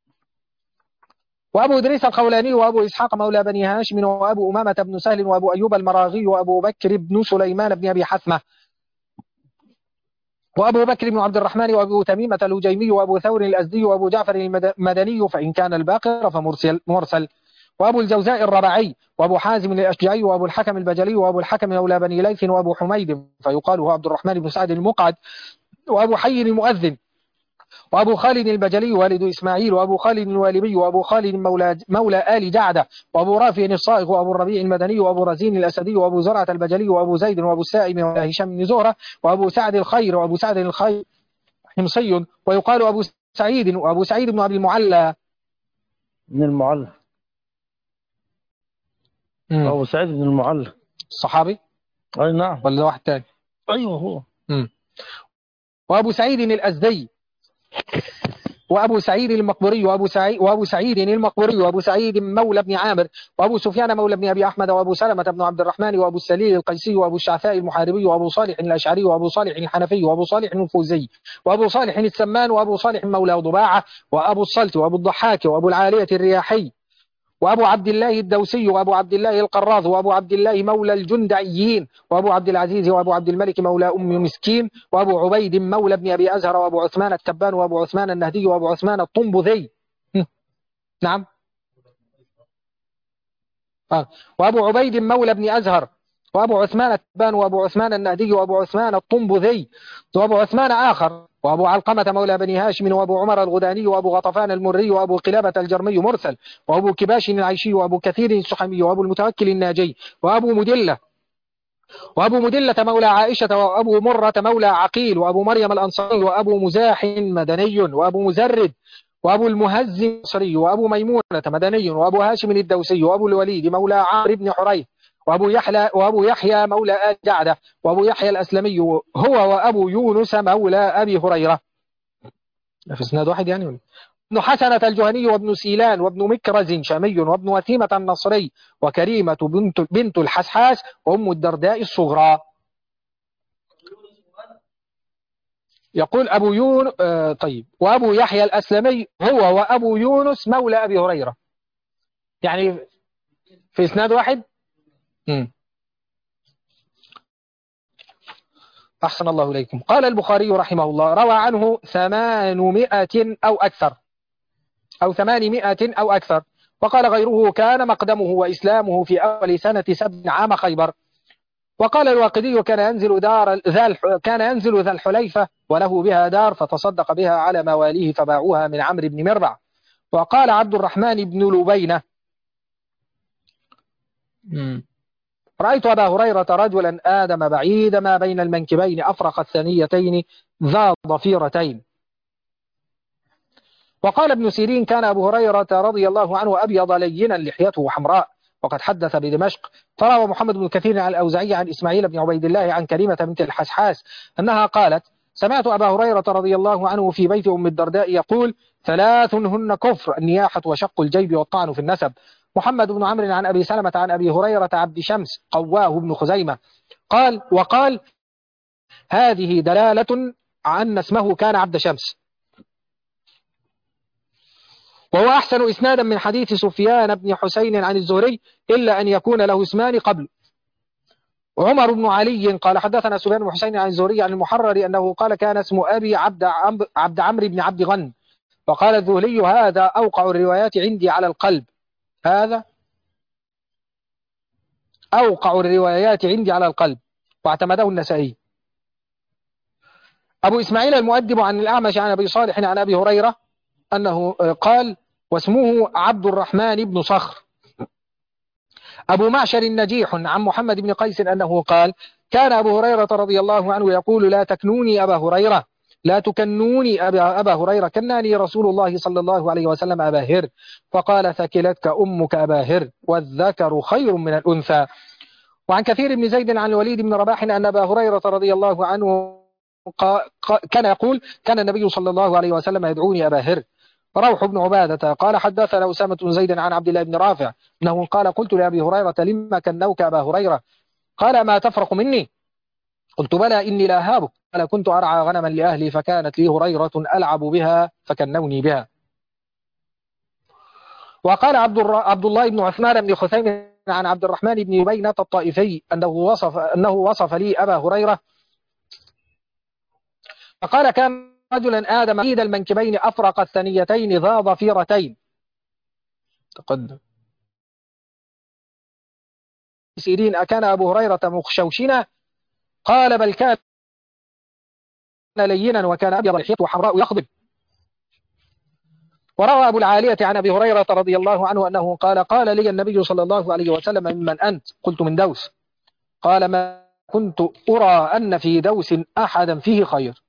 وأبو إدريس الخولاني وأبو إسحاق مولى بني هاشم وأبو أمامة بن سهل وأبو أيوب المراغي وأبو بكر بن سليمان بن أبي حثمة وأبو بكر بن عبد الرحمن وأبو تميمة الهجيمي وأبو ثور الأزدي وأبو جعفر المدني، فإن كان الباقر فمرسل مرسل. وأبو الجوزاء الربعي وأبو حازم الأشجعي وأبو الحكم البجلي وأبو الحكم مولى بني ليث وأبو حميد فيقال هو عبد الرحمن بن سعد المقعد، وأبو حي المؤذن، وأبو خالد البجلي والد إسماعيل، وأبو خالد الوالبي، وأبو خالد مولى, مولى آل جعدة، وأبو رافع الصائغ، وأبو الربيع المدني، وأبو رزين الأسدي، وأبو زرعة البجلي، وأبو زيد، وأبو السائب وهشام بن زهرة، وأبو سعد الخير، وأبو سعد الخير حمصي، ويقال أبو سعيد، وأبو سعيد بن أبي المعلى بن المعلى. أبو سعيد بن المعلى الصحابي. أي نعم. ولا واحد تاني؟ أيوه هو. مم. وأبو سعيد الأزدي، وأبو سعيد المقبري، وأبو سعيد وأبو سعيد المقبري، وأبو سعيد مولى بن عامر، وأبو سفيان مولى بن أبي أحمد، وأبو سلمة بن عبد الرحمن، وأبو السليل القيسي، وأبو الشعثاء المحاربي، وأبو صالح الأشعري، وأبو صالح الحنفي، وأبو صالح الفوزي، وأبو صالح السمان، وأبو صالح مولى ضباعة، وأبو الصلت، وأبو الضحاك، وأبو العالية الرياحي، وأبو عبد الله الدوسي، وأبو عبد الله القراض، وأبو عبد الله مولى الجندعيين، وأبو عبد العزيز، وأبو عبد الملك مولى أم مسكين، وأبو عبيد مولى ابن أبي أزهر، وأبو عثمان التبان، وأبو عثمان النهدي، وأبو عثمان الطنبذي. نعم. آه. وأبو عبيد مولى ابن أزهر، وأبو عثمان التبان، وأبو عثمان النهدي، وأبو عثمان الطنبذي، وأبو عثمان آخر، وأبو علقمة مولى بني هاشم، وأبو عمر الغداني، وأبو غطفان المري، وأبو قلابة الجرمي مرسل، وأبو كباش العيشي، وأبو كثير السحمي، وأبو المتوكل الناجي، وأبو مدلة وأبو مدلة مولى عائشة، وأبو مرة مولى عقيل، وأبو مريم الأنصاري، وأبو مزاح مدني، وأبو مزرد، وأبو المهز المصري، وأبو ميمونة مدني، وأبو هاشم الدوسي، وأبو الوليد مولى عمرو بن حريث، وأبو يحيى وأبو يحيى مولى آل جعدة، وأبو يحيى الأسلمي هو وأبو يونس مولى أبي هريرة. في اسناد واحد يعني ولا؟ ابن حسنة الجهني، وابن سيلان، وابن مكرز شامي، وابن وثيمة النصري، وكريمة بنت, بنت الحسحاس، وأم الدرداء الصغرى. يقول أبو يونس آه طيب وأبو يحيى الأسلمي هو وأبو يونس مولى أبي هريرة، يعني في إسناد واحد. مم. أحسن الله إليكم. قال البخاري رحمه الله روى عنه ثمانمائة أو أكثر أو ثمانمائة أو أكثر، وقال غيره كان مقدمه وإسلامه في أول سنة سبع عام خيبر. وقال الواقدي كان ينزل دار ذا كان ينزل ذا الحليفة وله بها دار فتصدق بها على مواليه فباعوها من عمرو بن مربع. وقال عبد الرحمن بن لبينة رأيت أبا هريرة رجلا آدم بعيد ما بين المنكبين أفرق الثنيتين ذا ضفيرتين. وقال ابن سيرين كان أبو هريرة رضي الله عنه أبيض لينا لحيته حمراء، وقد حدث بدمشق. فروى محمد بن كثير عن الأوزعي عن إسماعيل بن عبيد الله عن كريمة بنت الحسحاس أنها قالت سمعت أبا هريرة رضي الله عنه في بيت أم الدرداء يقول ثلاث هن كفر النياحة وشق الجيب والطعن في النسب. محمد بن عمرو عن أبي سلمة عن أبي هريرة عبد شمس قواه بن خزيمة قال وقال هذه دلالة عن اسمه كان عبد شمس، وهو أحسن إسنادا من حديث سفيان بن حسين عن الزهري إلا أن يكون له اسمان قبل. وعمر بن علي قال حدثنا سفيان بن حسين عن الزهري عن المحرر أنه قال كان اسم أبي عبد عبد عمرو بن عبد غن. وقال الذهلي هذا أوقع الروايات عندي على القلب هذا أوقع الروايات عندي على القلب واعتمده النسائي. أبو إسماعيل المؤدب عن الأعمش عن أبي صالح عن أبي هريرة أنه قال واسمه عبد الرحمن بن صخر. أبو معشر النجيح عن محمد بن قيس أنه قال كان أبو هريرة رضي الله عنه يقول لا تكنوني أبا هريرة لا تكنوني أبا, أبا هريرة كناني رسول الله صلى الله عليه وسلم أبا هر فقال ثكلتك أمك أبا هر والذكر خير من الأنثى. وعن كثير بن زيد عن الوليد بن رباح أن أبا هريرة رضي الله عنه كان يقول كان النبي صلى الله عليه وسلم يدعوني أبا هر. روح بن عبادة قال حدثنا أسامة بن زيد عن عبد الله بن رافع أنه قال قلت لأبي هريرة لما كنوك أبا هريرة قال ما تفرق مني قلت بلى إني لا هابك قال كنت أرعى غنما لأهلي فكانت لي هريرة ألعب بها فكنوني بها. وقال عبد, عبد الله بن عثمان بن خثيم عن عبد الرحمن بن يبينة الطائفي أنه وصف, أنه وصف لي أبا هريرة فقال كان رجلا آدم عيد المنكبين أفرق الثنيتين ذا ضفيرتين. تقدم سيرين أكان أبو هريرة مخشوشنا؟ قال بل كان لينا وكان أبيض الحيط وحمراء يخضب. وروى أبو العالية عن أبي هريرة رضي الله عنه أنه قال قال لي النبي صلى الله عليه وسلم ممن أنت؟ قلت من دوس. قال ما كنت أرى أن في دوس أحدا فيه خير.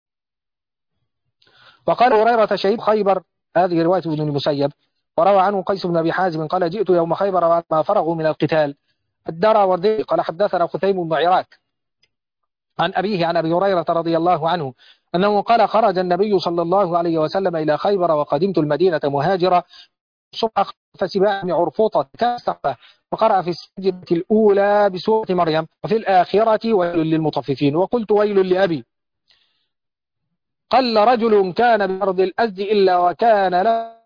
وقال هريرة شهيد خيبر، هذه رواية ابن المسيب. وروى عنه قيس بن أبي حازم قال جئت يوم خيبر وما فرغوا من القتال. الدراوردي قال حدثنا خثيم بن عراك عن أبيه عن أبي هريرة رضي الله عنه أنه قال خرج النبي صلى الله عليه وسلم إلى خيبر وقدمت المدينة مهاجرة صبح فسباع عرفوطة كاسفة وقرأ في السجدة الأولى بسورة مريم وفي الآخرة ويل للمطففين وقلت ويل لأبي قل رجل كان بأرض الأزد إلا وكان له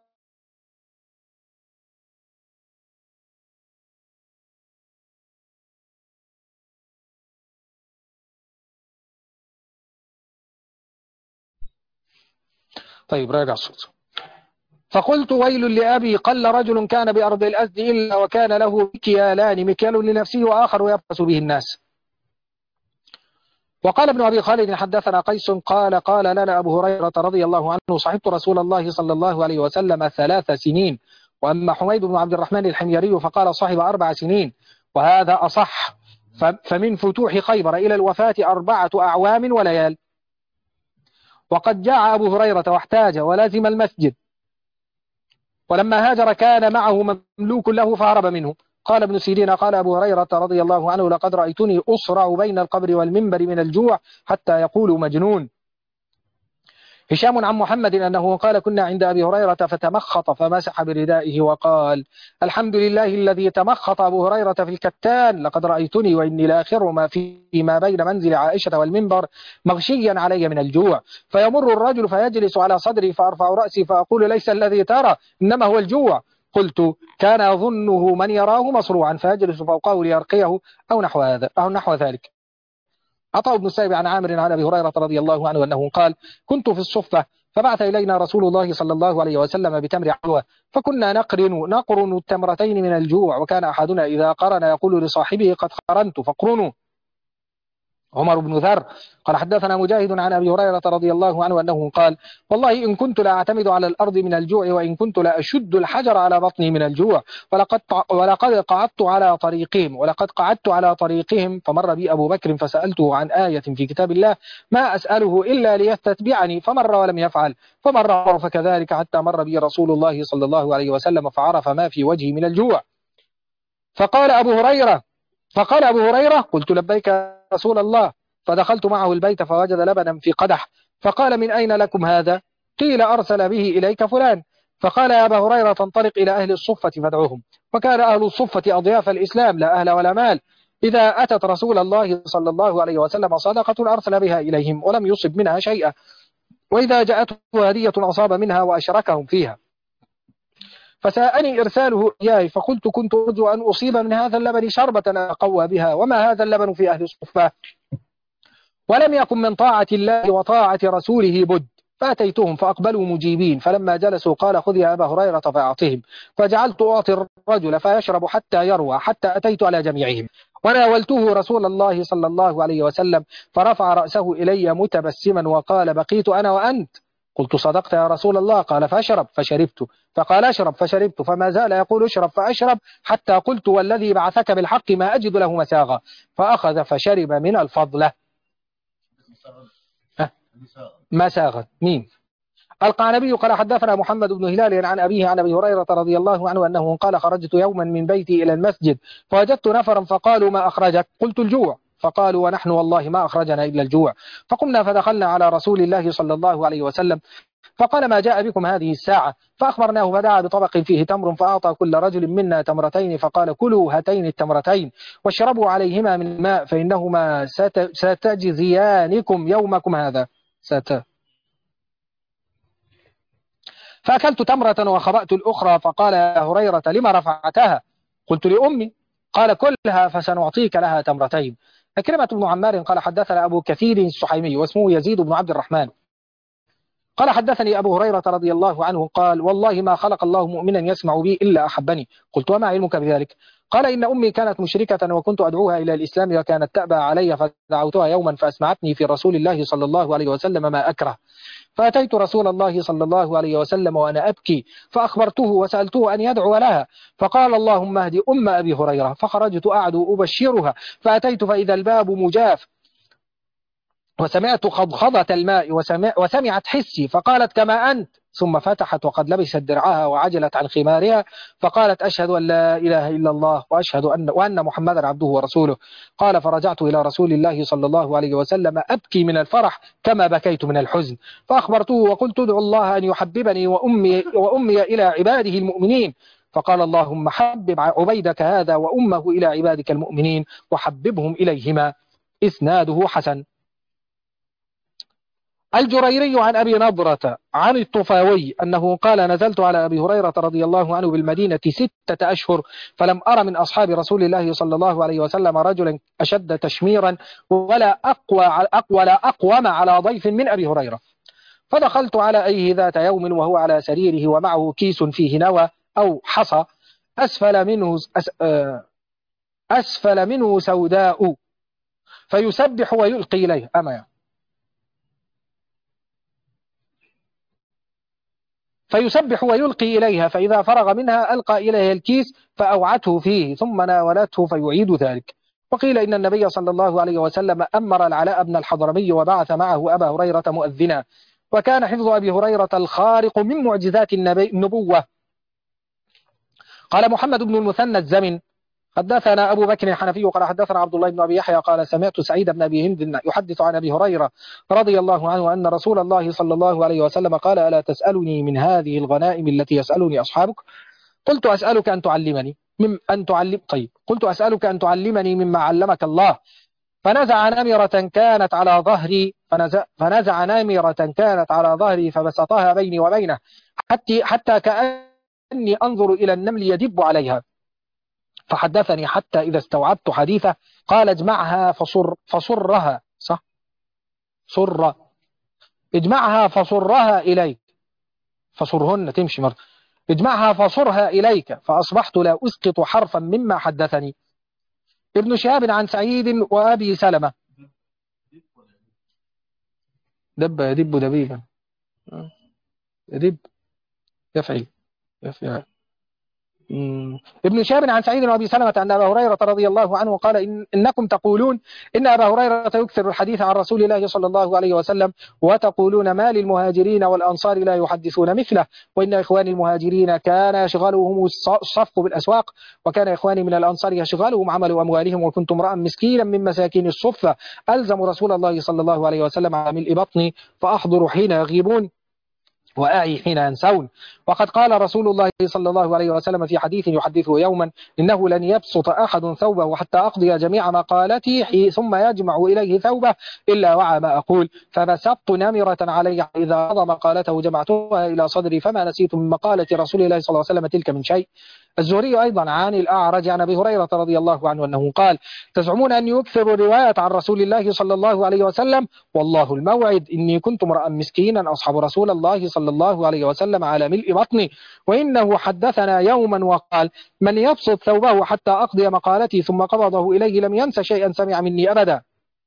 طيب راجع الصوت. فقلت ويل لأبي قل رجل كان بأرض الأزد إلا وكان له مكيالان مكيال لنفسه وآخر يبخس به الناس. وقال ابن أبي خالد حدثنا قيس قال قال لنا أبو هريرة رضي الله عنه صحبت رسول الله صلى الله عليه وسلم ثلاث سنين. وأما حميد بن عبد الرحمن الحميري فقال صاحب أربع سنين وهذا أصح. فمن فتوح خيبر إلى الوفاة أربعة أعوام وليال. وقد جاء أبو هريرة واحتاج ولازم المسجد ولما هاجر كان معه مملوك له فهرب منه. قال ابن سيرين قال أبو هريرة رضي الله عنه لقد رأيتني أسرع بين القبر والمنبر من الجوع حتى يقول مجنون. هشام عن محمد أنه قال كنا عند أبي هريرة فتمخط فمسح بردائه وقال الحمد لله الذي تمخط أبو هريرة في الكتان لقد رأيتني وإني لآخر ما فيما بين منزل عائشة والمنبر مغشيا علي من الجوع فيمر الرجل فيجلس على صدري فأرفع رأسي فأقول ليس الذي ترى إنما هو الجوع. قلت كان يظنه من يراه مصروعا فيجلس فوقه ليرقيه أو نحو هذا أو نحو ذلك. عطاء بن السائب عن عامر عن أبي هريرة رضي الله عنه أنه قال كنت في الصفة فبعث إلينا رسول الله صلى الله عليه وسلم بتمر عدوى فكنا نقرن نقرن التمرتين من الجوع وكان أحدنا إذا قرن يقول لصاحبه قد قرنت فاقرنوا. عمر بن ذر قال حدثنا مجاهد عن أبي هريرة رضي الله عنه أنه قال والله إن كنت لا أعتمد على الأرض من الجوع وإن كنت لا أشد الحجر على بطني من الجوع ولقد ولقد قعدت على طريقهم ولقد قعدت على طريقهم فمر بي أبو بكر فسألته عن آية في كتاب الله ما أسأله إلا ليستتبعني فمر ولم يفعل فمر فكذلك حتى مر بي رسول الله صلى الله عليه وسلم فعرف ما في وجهي من الجوع. فقال أبو هريرة فقال أبو هريرة قلت لبيك رسول الله فدخلت معه البيت فوجد لبنا في قدح فقال من أين لكم هذا؟ قيل أرسل به إليك فلان. فقال يا أبا هريرة فانطلق إلى أهل الصفة فادعوهم وكان أهل الصفة أضياف الإسلام لا أهل ولا مال إذا أتت رسول الله صلى الله عليه وسلم صدقة أرسل بها إليهم ولم يصب منها شيئا وإذا جاءته هدية أصاب منها وأشركهم فيها فساءني إرساله إياي فقلت كنت أرجو أن أصيب من هذا اللبن شربة أقوى بها وما هذا اللبن في أهل الصفة ولم يكن من طاعة الله وطاعة رسوله بد فأتيتهم فأقبلوا مجيبين فلما جلسوا قال خذ يا أبا هريرة فأعطهم فجعلت أعطي الرجل فيشرب حتى يروى حتى أتيت على جميعهم وناولته رسول الله صلى الله عليه وسلم فرفع رأسه إلي متبسما وقال بقيت أنا وأنت قلت صدقت يا رسول الله قال فاشرب فشربت فقال اشرب فشربت فما زال يقول اشرب فأشرب حتى قلت والذي بعثك بالحق ما أجد له مساغا فأخذ فشرب من الفضلة مساغا. مين القعنبي قال حدثنا محمد بن هلال عن أبيه عن أبي هريرة رضي الله عنه أنه قال خرجت يوما من بيتي إلى المسجد فوجدت نفرا فقالوا ما أخرجك قلت الجوع فقالوا ونحن والله ما أخرجنا إلا الجوع فقمنا فدخلنا على رسول الله صلى الله عليه وسلم فقال ما جاء بكم هذه الساعة فأخبرناه فدعا بطبق فيه تمر فأعطى كل رجل منا تمرتين فقال كلوا هاتين التمرتين واشربوا عليهما من الماء فإنهما ستجزيانكم يومكم هذا ست فأكلت تمرة وخبأت الأخرى فقال يا هريرة لما رفعتها قلت لأمي قال كلها فسنعطيك لها تمرتين. عكرمة بن عمار قال حدثنا أبو كثير السحيمي واسمه يزيد بن عبد الرحمن قال حدثني أبو هريرة رضي الله عنه قال والله ما خلق الله مؤمنا يسمع بي إلا أحبني. قلت وما علمك بذلك؟ قال إن أمي كانت مشركة وكنت أدعوها إلى الإسلام وكانت تأبى علي فدعوتها يوما فأسمعتني في رسول الله صلى الله عليه وسلم ما أكره فأتيت رسول الله صلى الله عليه وسلم وأنا أبكي فأخبرته وسألته أن يدعو لها فقال اللهم اهد أم أبي هريرة. فخرجت أعدو أبشرها فأتيت فإذا الباب مجاف وسمعت خضخضة الماء وسمع وسمعت حسي فقالت كما أنت ثم فتحت وقد لبست درعها وعجلت عن خمارها فقالت أشهد أن لا إله إلا الله وأشهد أن وأن محمدا عبده ورسوله. قال فرجعت إلى رسول الله صلى الله عليه وسلم أبكي من الفرح كما بكيت من الحزن فأخبرته وقلت ادعو الله أن يحببني وأمي, وأمي إلى عباده المؤمنين فقال اللهم حبب عبيدك هذا وأمه إلى عبادك المؤمنين وحببهم إليهما. إسناده حسن. الجريري عن أبي نضرة عن الطفاوي أنه قال نزلت على أبي هريرة رضي الله عنه بالمدينة ستة أشهر فلم أرى من أصحاب رسول الله صلى الله عليه وسلم رجلا أشد تشميرا ولا أقوى, أقوى لا أقوم على ضيف من أبي هريرة فدخلت على أيه ذات يوم وهو على سريره ومعه كيس فيه نوى أو حصى أسفل منه, أسفل منه سوداء فيسبح ويلقي إليه أما يعني فيسبح ويلقي إليها فإذا فرغ منها ألقى إليها الكيس فأوعته فيه ثم ناولته فيعيد ذلك. وقيل إن النبي صلى الله عليه وسلم أمر العلاء بن الحضرمي وبعث معه أبا هريرة مؤذنا وكان حفظ أبي هريرة الخارق من معجزات النبوة. قال محمد بن المثنى الزمن حدثنا أبو بكر الحنفي قال حدثنا عبد الله بن أبي يحيى قال سمعت سعيد بن أبي هند يحدث عن أبي هريرة رضي الله عنه أن رسول الله صلى الله عليه وسلم قال ألا تسألني من هذه الغنائم التي يسألني أصحابك؟ قلت أسألك أن تعلمني مم أن تعلم طيب قلت أسألك أن تعلمني مما علمك الله. فنزع نمرة كانت على ظهري فنزع, فنزع نمرة كانت على ظهري فبسطها بيني وبينه حتى حتى كأني أنظر إلى النمل يدب عليها فحدثني حتى إذا استوعبت حديثه قال اجمعها فصر فصرها صح صر اجمعها فصرها إليك فصرهن تمشي مرة اجمعها فصرها إليك فأصبحت لا أسقط حرفا مما حدثني. ابن شهاب عن سعيد وأبي سلمة دب يدب دبيبا يدب يفعل يفعل ابن شهاب عن سعيد وابي سلمة أن أبا هريرة رضي الله عنه قال إن إنكم تقولون إن أبا هريرة يكثر الحديث عن رسول الله صلى الله عليه وسلم وتقولون ما للمهاجرين والأنصار لا يحدثون مثله وإن إخواني المهاجرين كان يشغلهم الصفق بالأسواق وكان إخواني من الأنصار يشغلهم عمل أموالهم وكنت امرأ مسكينا من مساكين الصفة ألزم رسول الله صلى الله عليه وسلم على ملء بطني فأحضر حين يغيبون وأعي حين ينسون. وقد قال رسول الله صلى الله عليه وسلم في حديث يحدثه يوما إنه لن يبسط أحد ثوبه حتى أقضي جميع مقالتي ثم يجمع إليه ثوبه إلا وعى ما أقول فبسطت نمرة علي إذا قضى مقالته جمعتها إلى صدري فما نسيت من مقالة رسول الله صلى الله عليه وسلم تلك من شيء. الزهري أيضا عن الأعرج عن أبي هريرة رضي الله عنه أنه قال تزعمون أن يكثروا الرواية عن رسول الله صلى الله عليه وسلم والله الموعد إني كنت امرأ مسكينا أصحب رسول الله صلى الله عليه وسلم على ملء بطني وإنه حدثنا يوما وقال من يبسط ثوبه حتى أقضي مقالتي ثم قبضه إليه لم ينس شيئا سمع مني أبدا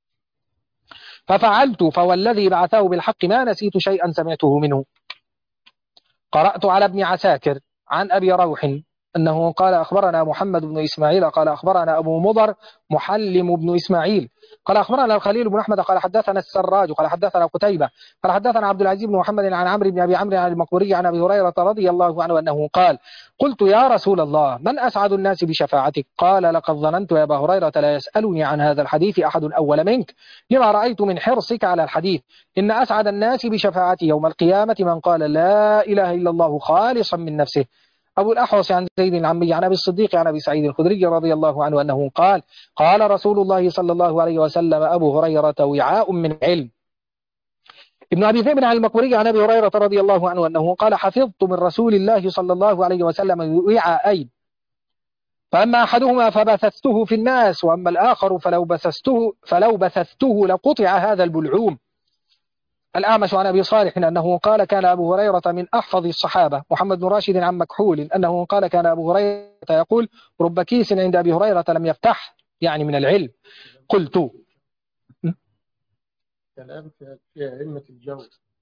ففعلت فوالذي بعثه بالحق ما نسيت شيئا سمعته منه. قرأت على ابن عساكر عن أبي روح أنه قال أخبرنا محمد بن إسماعيل قال أخبرنا أبو مضر محلم بن إسماعيل قال أخبرنا الخليل بن أحمد قال حدثنا السراج قال حدثنا قتيبة قال حدثنا عبد العزيز بن محمد عن عمرو بن أبي عمرو عن المقبوري عن أبي هريرة رضي الله عنه أنه قال قلت يا رسول الله من أسعد الناس بشفاعتك؟ قال لقد ظننت يا أبا هريرة لا يسألني عن هذا الحديث أحد أول منك لما رأيت من حرصك على الحديث إن أسعد الناس بشفاعتي يوم القيامة من قال لا إله إلا الله خالصا من نفسه. أبو الأحوص عن زيد العمي عن أبي الصديق عن أبي سعيد الخدري رضي الله عنه أنه قال قال رسول الله صلى الله عليه وسلم أبو هريرة وعاء من علم. ابن أبي ذئب عن المقبوري عن أبي هريرة رضي الله عنه أنه قال حفظت من رسول الله صلى الله عليه وسلم وعاءين فأما أحدهما فبثثته في الناس، وأما الآخر فلو بثثته, فلو بثثته لقطع هذا البلعوم. الأعمش عن أبي صالح أنه قال كان أبو هريرة من أحفظ الصحابة. محمد بن راشد عن مكحول أنه قال كان أبو هريرة يقول رب كيس عند أبي هريرة لم يفتح، يعني من العلم. قلت كلام في أئمة الجو.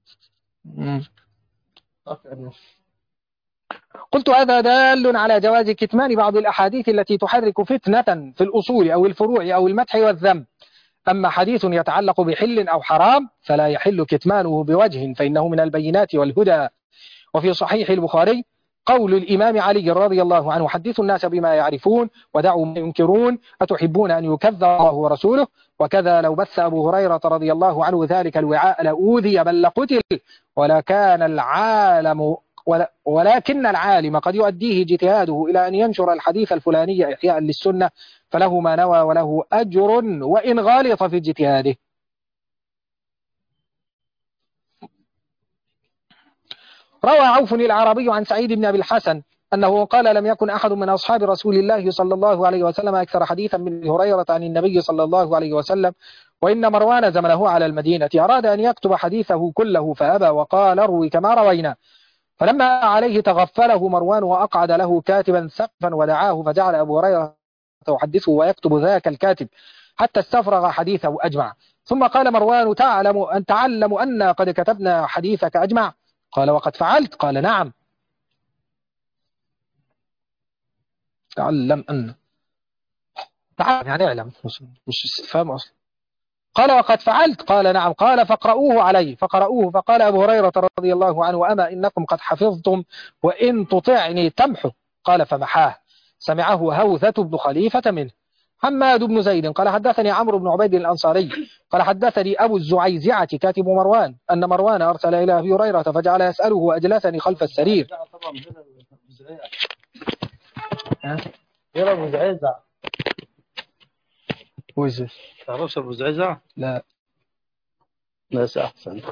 قلت هذا دال على جواز كتمان بعض الأحاديث التي تحرك فتنة في الأصول أو الفروع أو المدح والذم. أما حديث يتعلق بحل أو حرام فلا يحل كتمانه بوجه، فإنه من البينات والهدى. وفي صحيح البخاري قول الإمام علي رضي الله عنه حدثوا الناس بما يعرفون ودعوا ما ينكرون، أتحبون أن يكذب الله ورسوله؟ وكذا لو بث أبو هريرة رضي الله عنه ذلك الوعاء لأوذي بل لقتل، ولكان العالم ولكن العالم قد يؤديه اجتهاده إلى أن ينشر الحديث الفلاني إحياء للسنة، فله ما نوى وله أجر وإن غالط في اجتهاده. روى عوف العربي عن سعيد بن أبي الحسن أنه قال لم يكن أحد من أصحاب رسول الله صلى الله عليه وسلم أكثر حديثا من هريرة عن النبي صلى الله عليه وسلم، وإن مروان زمنه على المدينة أراد أن يكتب حديثه كله فأبى وقال اروي كما روينا، فلما عليه تغفله مروان وأقعد له كاتبا سقفا ودعاه، فجعل أبو هريرة يحدثه ويكتب ذاك الكاتب حتى استفرغ حديثه أجمع، ثم قال مروان تعلم أن تعلم أن قد كتبنا حديثك أجمع؟ قال وقد فعلت؟ قال نعم. تعلم أن تعلم يعني اعلم، مش استفهام أصلا. قال وقد فعلت؟ قال نعم. قال فاقرؤوه علي، فقرؤوه، فقال أبو هريرة رضي الله عنه أما إنكم قد حفظتم وإن تطعني تمحو؟ قال فمحاه. سمعه هوثة بن خليفة منه. حماد بن زيد قال حدثني عمرو بن عبيد الأنصاري قال حدثني أبو الزعيزعة كاتب مروان أن مروان أرسل إلى أبي هريرة فجعل يسأله وأجلسني خلف السرير. غير أبو زعيزع. وزر تعرفش أبو زعيزع؟ لا ناس أحسن.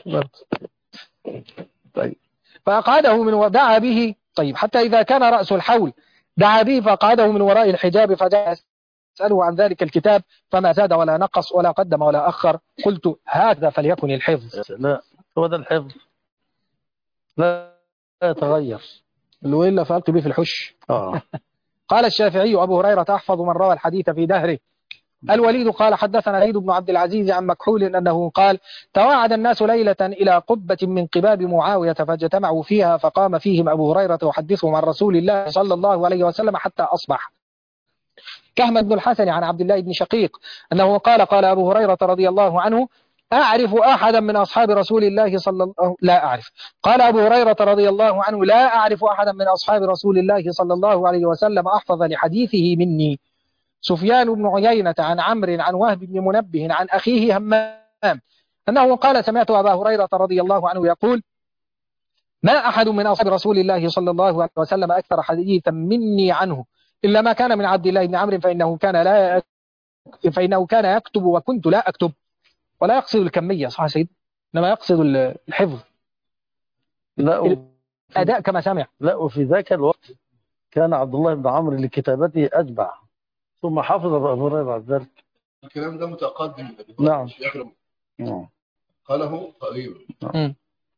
طيب فأقعده من ودعا به. طيب حتى إذا كان رأس الحول دعا به فأقعده من وراء الحجاب فجاء يسأله عن ذلك الكتاب فما زاد ولا نقص ولا قدم ولا أخر. قلت هذا فليكن الحفظ. لا هو ده الحفظ، لا يتغير اللي إلا فألقي به في الحش. آه. قال الشافعي أبو هريرة أحفظ من روى الحديث في دهره. الوليد قال حدثنا زيد بن عبد العزيز عن مكحول أنه قال تواعد الناس ليلة إلى قبة من قباب معاوية فاجتمعوا فيها فقام فيهم أبو هريرة يحدثهم عن رسول الله صلى الله عليه وسلم حتى أصبح. كهمة بن الحسن عن عبد الله بن شقيق أنه قال قال أبو هريرة رضي الله عنه أعرف أحدا من أصحاب رسول الله صلى الله لا أعرف قال أبو هريرة رضي الله عنه لا أعرف أحدا من أصحاب رسول الله صلى الله عليه وسلم أحفظ لحديثه مني. سفيان بن عيينة عن عمرو عن وهب بن منبه عن أخيه همام أنه قال سمعت أبا هريرة رضي الله عنه يقول ما أحد من أصحاب رسول الله صلى الله عليه وسلم أكثر حديثا مني عنه إلا ما كان من عبد الله بن عمرو فإنه كان لا فإنه كان يكتب وكنت لا أكتب. ولا يقصد الكمية صح سيد، إنما يقصد الحفظ لا الأداء كما سمع. لا وفي ذاك الوقت كان عبد الله بن عمرو لكتابته أجبع ثم حفظ أبو هريرة بعد ذلك. الكلام ده متقدم. نعم. نعم. قاله قريب. نعم.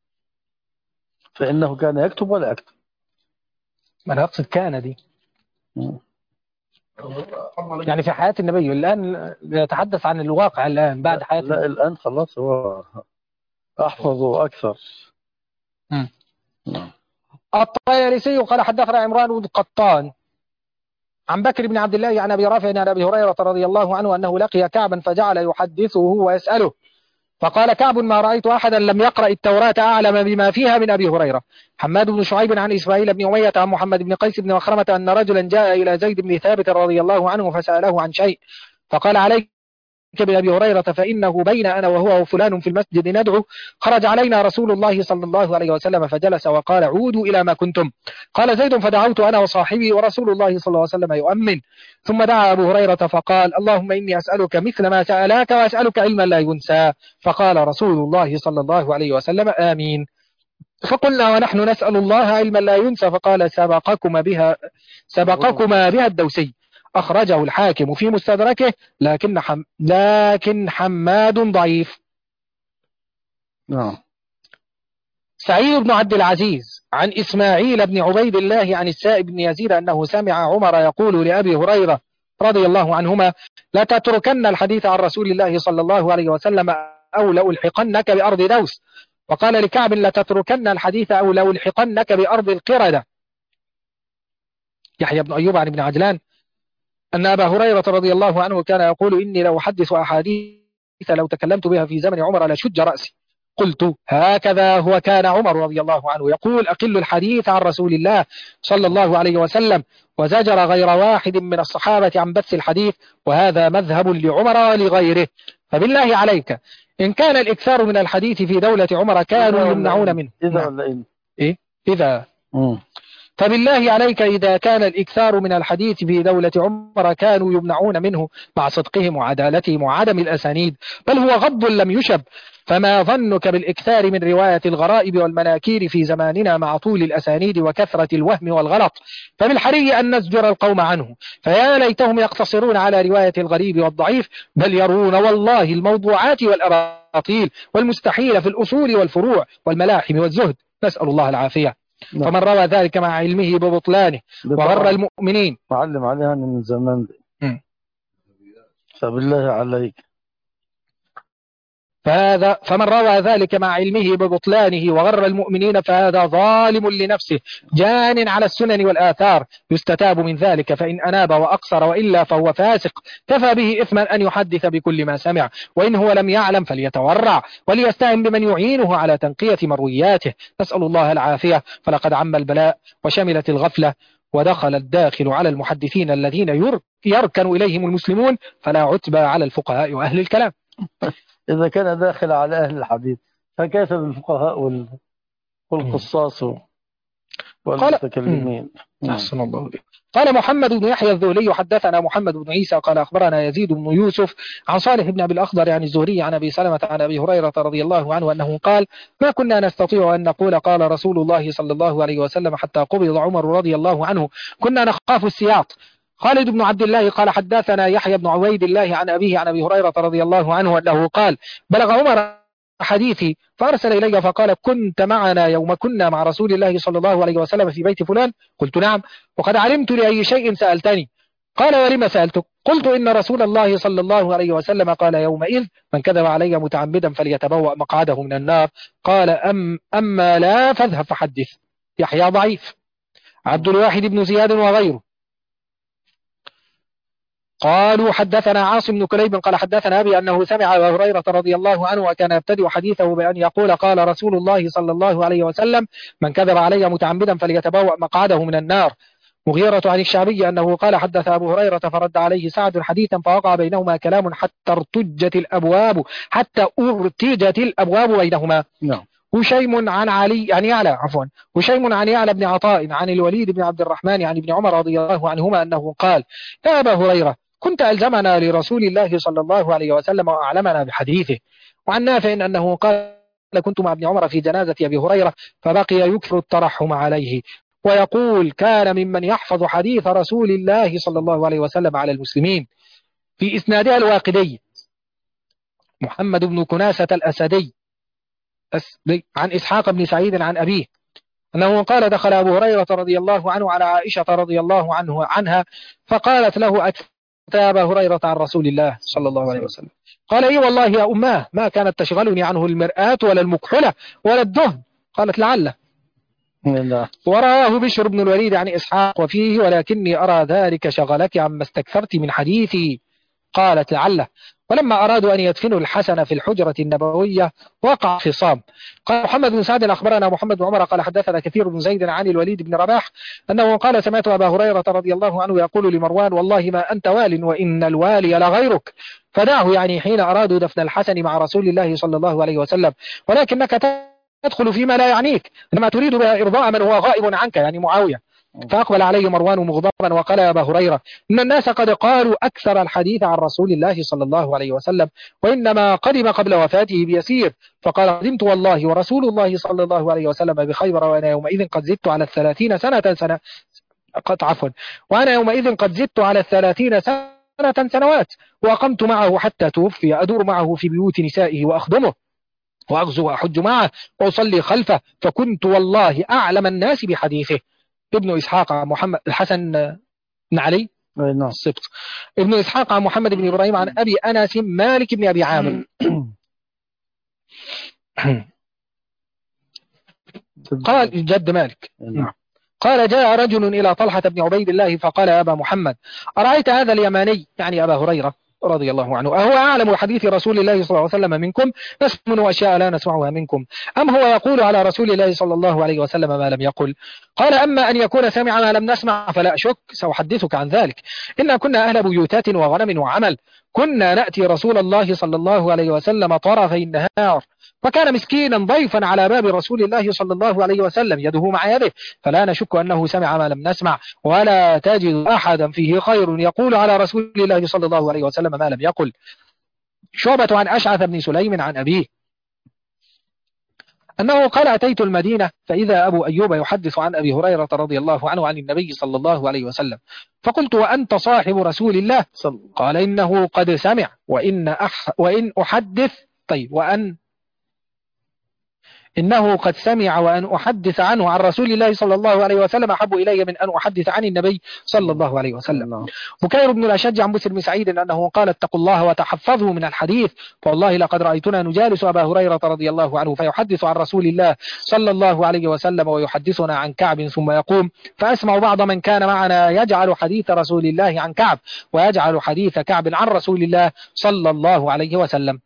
فإنه كان يكتب ولا يكتب. ما أنا أقصد كان دي مم. يعني في حياة النبي. الآن يتحدث عن الواقع الآن بعد حياة لا, لا الآن خلاص هو أحفظ أكثر. مم. نعم. الطيالسي قال حدثنا عمران بن قطان عن بكر بن عبد الله عن أبي رافع عن أبي هريرة رضي الله عنه أنه لقي كعبا فجعل يحدثه ويسأله فقال كعب ما رأيت أحدا لم يقرأ التوراة أعلم بما فيها من أبي هريرة. حماد بن شعيب عن إسماعيل بن أمية عن محمد بن قيس بن مخرمة أن رجلا جاء إلى زيد بن ثابت رضي الله عنه فسأله عن شيء فقال عليك بأبي هريرة فإنه بين أنا وهو وفلان في المسجد ندعو خرج علينا رسول الله صلى الله عليه وسلم فجلس وقال عودوا إلى ما كنتم. قال زيد فدعوت أنا وصاحبي ورسول الله صلى الله عليه وسلم يؤمن ثم دعا أبو هريرة فقال اللهم إني أسألك مثل ما سألاك وأسألك علما لا ينسى فقال رسول الله صلى الله عليه وسلم آمين. فقلنا ونحن نسأل الله علما لا ينسى، فقال سبقكما بها سبقكما بها الدوسي، أخرجه الحاكم في مستدركه، لكن حم لكن حماد ضعيف. نعم. سعيد بن عبد العزيز عن إسماعيل بن عبيد الله عن السائب بن يزيد أنه سمع عمر يقول لأبي هريرة رضي الله عنهما: لا تتركن الحديث عن رسول الله صلى الله عليه وسلم أو لألحقنك بأرض دوس. وقال لكعب: لا تتركن الحديث أو لألحقنك بأرض القردة. يحيى بن أيوب عن ابن عجلان أن أبا هريرة رضي الله عنه كان يقول: إني لو أحدث أحاديث لو تكلمت بها في زمن عمر لشج رأسي. قلت: هكذا هو كان عمر رضي الله عنه يقول: أقل الحديث عن رسول الله صلى الله عليه وسلم، وزجر غير واحد من الصحابة عن بث الحديث، وهذا مذهب لعمر ولغيره. فبالله عليك إن كان الإكثار من الحديث في دولة عمر كانوا يمنعون منه. إذا ولا إن إيه؟ إذا مم. فبالله عليك إذا كان الإكثار من الحديث في دولة عمر كانوا يمنعون منه مع صدقهم وعدالتهم وعدم الأسانيد، بل هو غض لم يشب، فما ظنك بالإكثار من رواية الغرائب والمناكير في زماننا مع طول الأسانيد وكثرة الوهم والغلط؟ فبالحري أن نزجر القوم عنه، فيا ليتهم يقتصرون على رواية الغريب والضعيف، بل يرون والله الموضوعات والأباطيل والمستحيل في الأصول والفروع والملاحم والزهد، نسأل الله العافية. نعم. فمن روى ذلك مع علمه ببطلانه وغر المؤمنين. معلم عليها من زمان دي. فبالله عليك فهذا فمن روى ذلك مع علمه ببطلانه وغر المؤمنين فهذا ظالم لنفسه جان على السنن والآثار، يستتاب من ذلك فإن أناب وأقصر، وإلا فهو فاسق كفى به إثما أن يحدث بكل ما سمع، وإن هو لم يعلم فليتورع وليستعن بمن يعينه على تنقية مروياته، نسأل الله العافية. فلقد عم البلاء وشملت الغفلة، ودخل الداخل على المحدثين الذين يركن إليهم المسلمون، فلا عتبى على الفقهاء وأهل الكلام. إذا كان داخل على أهل الحديث فكيف بالفقهاء وال... والقصاص والمتكلمين؟ أحسن الله بك. قال محمد بن يحيى الذهلي: حدثنا محمد بن عيسى قال أخبرنا يزيد بن يوسف عن صالح بن أبي الأخضر عن الزهري عن أبي سلمة عن أبي هريرة رضي الله عنه أنه قال: ما كنا نستطيع أن نقول قال رسول الله صلى الله عليه وسلم حتى قبض عمر رضي الله عنه، كنا نخاف السياط. خالد بن عبد الله قال: حدثنا يحيى بن عبيد الله عن أبيه عن أبي هريرة رضي الله عنه أنه قال: بلغ عمر حديثي فأرسل إلي فقال: كنت معنا يوم كنا مع رسول الله صلى الله عليه وسلم في بيت فلان؟ قلت: نعم، وقد علمت لأي شيء سألتني. قال: ولم سألتك؟ قلت: إن رسول الله صلى الله عليه وسلم قال يومئذ: من كذب علي متعمدا فليتبوأ مقعده من النار. قال: أم أما لا فاذهب فحدث. يحيى ضعيف. عبد الواحد بن زياد وغيره قالوا: حدثنا عاصم بن كليب قال حدثنا أبي أنه سمع أبا هريرة رضي الله عنه وكان يبتدئ حديثه بأن يقول: قال رسول الله صلى الله عليه وسلم: من كذب علي متعمدا فليتبوأ مقعده من النار. مغيرة عن الشعبي أنه قال: حدث أبو هريرة فرد عليه سعد حديثا فوقع بينهما كلام حتى ارتجت الأبواب حتى ارتجت الأبواب بينهما. نعم. هشيم عن علي عن يعلى عفوا هشيم عن يعلى بن عطاء عن الوليد بن عبد الرحمن عن ابن عمر رضي الله عنهما أنه قال: يا أبا هريرة كنت ألزمنا لرسول الله صلى الله عليه وسلم وأعلمنا بحديثه. وعن نافع أنه قال: كنت مع ابن عمر في جنازة أبي هريرة فبقي يكثر الترحم عليه ويقول: كان ممن يحفظ حديث رسول الله صلى الله عليه وسلم على المسلمين. في إسنادها الواقدي محمد بن كناسة الأسدي عن إسحاق بن سعيد عن أبيه أنه قال: دخل أبو هريرة رضي الله عنه على عائشة رضي الله عنه عنها فقالت له: أتى أبا هريرة عن رسول الله صلى الله عليه وسلم؟ قال: إي والله يا أماه ما كانت تشغلني عنه المرآة ولا المكحلة ولا الدهن. قالت: لعله. وراه بشر بن الوليد عن إسحاق وفيه: ولكني أرى ذلك شغلك عما استكثرت من حديثي. قالت: لعله. ولما أرادوا أن يدفنوا الحسن في الحجرة النبوية وقع خصام. قال محمد بن سعد أخبرنا محمد بن عمر قال حدثنا كثير بن زيد عن الوليد بن رباح أنه قال: سمعت أبا هريرة رضي الله عنه يقول لمروان: والله ما أنت وال وإن الوالي لغيرك، فدعه، يعني حين أرادوا دفن الحسن مع رسول الله صلى الله عليه وسلم، ولكنك تدخل فيما لا يعنيك، إنما تريد بها إرضاء من هو غائب عنك، يعني معاوية. فأقبل عليه مروان مغضبا وقال يا أبا هريرة إن الناس قد قالوا أكثر الحديث عن رسول الله صلى الله عليه وسلم وإنما قدم قبل وفاته بيسير. فقال قدمت والله ورسول الله صلى الله عليه وسلم بخيبر وأنا يومئذ قد زدت على الثلاثين سنة سنة قد عفوا وأنا يومئذ قد زدت على الثلاثين سنة سنوات وأقمت معه حتى توفي أدور معه في بيوت نسائه وأخدمه وأغزو وأحج معه وأصلي خلفه فكنت والله أعلم الناس بحديثه. ابن إسحاق عن محمد الحسن بن علي السبط. ابن إسحاق عن محمد بن إبراهيم عن أبي أنس مالك بن أبي عامر قال جد مالك قال جاء رجل إلى طلحة بن عبيد الله فقال يا أبا محمد أرأيت هذا اليماني يعني أبا هريرة رضي الله عنه أهو أعلم حديث رسول الله صلى الله عليه وسلم منكم نسمع أشياء لا نسمعها منكم أم هو يقول على رسول الله صلى الله عليه وسلم ما لم يقل؟ قال أما أن يكون سمع ما لم نسمع فلا أشك سأحدثك عن ذلك. إنا كنا أهل بيوتات وغنم وعمل كنا نأتي رسول الله صلى الله عليه وسلم طرفي النهار فكان مسكينا ضيفا على باب رسول الله صلى الله عليه وسلم يده مع يده فلا نشك أنه سمع ما لم نسمع ولا تجد أحدا فيه خير يقول على رسول الله صلى الله عليه وسلم ما لم يقل. شعبة عن أشعث بن سليم عن أبيه أنه قال أتيت المدينة فإذا أبو أيوب يحدث عن أبي هريرة رضي الله عنه عن النبي صلى الله عليه وسلم فقلت وأنت صاحب رسول الله؟ قال إنه قد سمع وإن, أح وإن أحدث طيب وأن إنه قد سمع وأن أحدث عنه عن رسول الله صلى الله عليه وسلم أحب إلي من أن أحدث عن النبي صلى الله عليه وسلم. بكير بن الأشج عن بسر بن سعيد أنه قال اتقوا الله وتحفظوا من الحديث فوالله لقد رأيتنا نجالس أبا هريرة رضي الله عنه فيحدث عن رسول الله صلى الله عليه وسلم ويحدثنا عن كعب ثم يقوم فأسمع بعض من كان معنا يجعل حديث رسول الله عن كعب ويجعل حديث كعب عن رسول الله صلى الله عليه وسلم.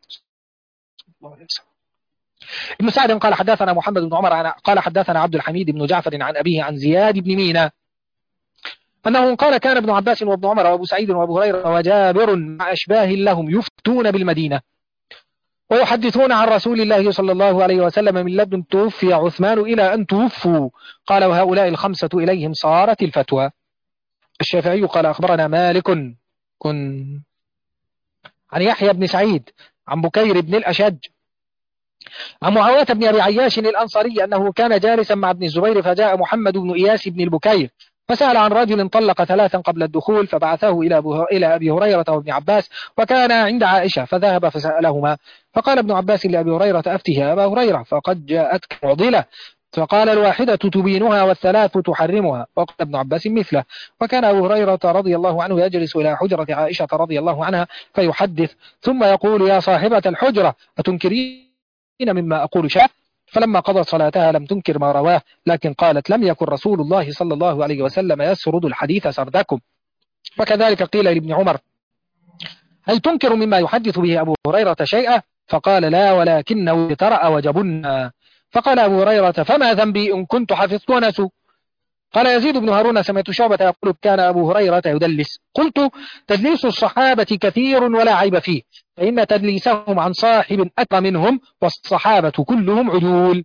ابن سعد قال حدثنا محمد بن عمر قال حدثنا عبد الحميد بن جعفر عن أبيه عن زياد بن مينا أنه قال كان ابن عباس وابن عمر وابو سعيد وابو هريرة وجابر مع أشباه لهم يفتون بالمدينة ويحدثون عن رسول الله صلى الله عليه وسلم من لدن توفي عثمان إلى أن توفوا. قال وهؤلاء الخمسة إليهم صارت الفتوى. الشافعي قال أخبرنا مالك كن عن يحيى بن سعيد عن بكير بن الأشج عن معاوية بن أبي عياش الأنصاري أنه كان جالسا مع ابن الزبير فجاء محمد بن إياس بن البكير فسأل عن رجل طلق ثلاثا قبل الدخول فبعثه إلى إلى أبي هريرة وابن عباس وكان عند عائشة فذهب فسألهما فقال ابن عباس لأبي هريرة أفته يا أبا هريرة فقد جاءتك معضلة فقال الواحدة تبينها والثلاث تحرمها وقال ابن عباس مثله. وكان أبو هريرة رضي الله عنه يجلس إلى حجرة عائشة رضي الله عنها فيحدث ثم يقول يا صاحبة الحجرة أتنكرين مما أقول شيء؟ فلما قضت صلاتها لم تنكر ما رواه لكن قالت لم يكن رسول الله صلى الله عليه وسلم يسرد الحديث سردكم. وكذلك قيل لابن عمر هل تنكر مما يحدث به أبو هريرة شيئا؟ فقال لا ولكنه ترأى وجبنا. فقال أبو هريرة فما ذنبي إن كنت حفظت ونسوا؟ قال يزيد بن هارون سمعت شعبة يقول كان أبو هريرة يدلس. قلت تدليس الصحابة كثير ولا عيب فيه فإن تدليسهم عن صاحب أكثر منهم والصحابة كلهم عدول.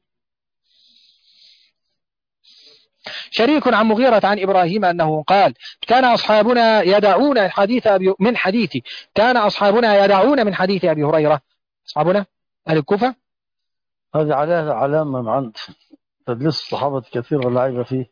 شريك عن مغيرة عن إبراهيم أنه قال كان أصحابنا يدعون حديث أبي من حديثي كان أصحابنا يدعون من حديث أبي هريرة. أصحابنا أهل الكوفة هذه عليها علامة من عند تدليس الصحابة كثير ولا عيب فيه.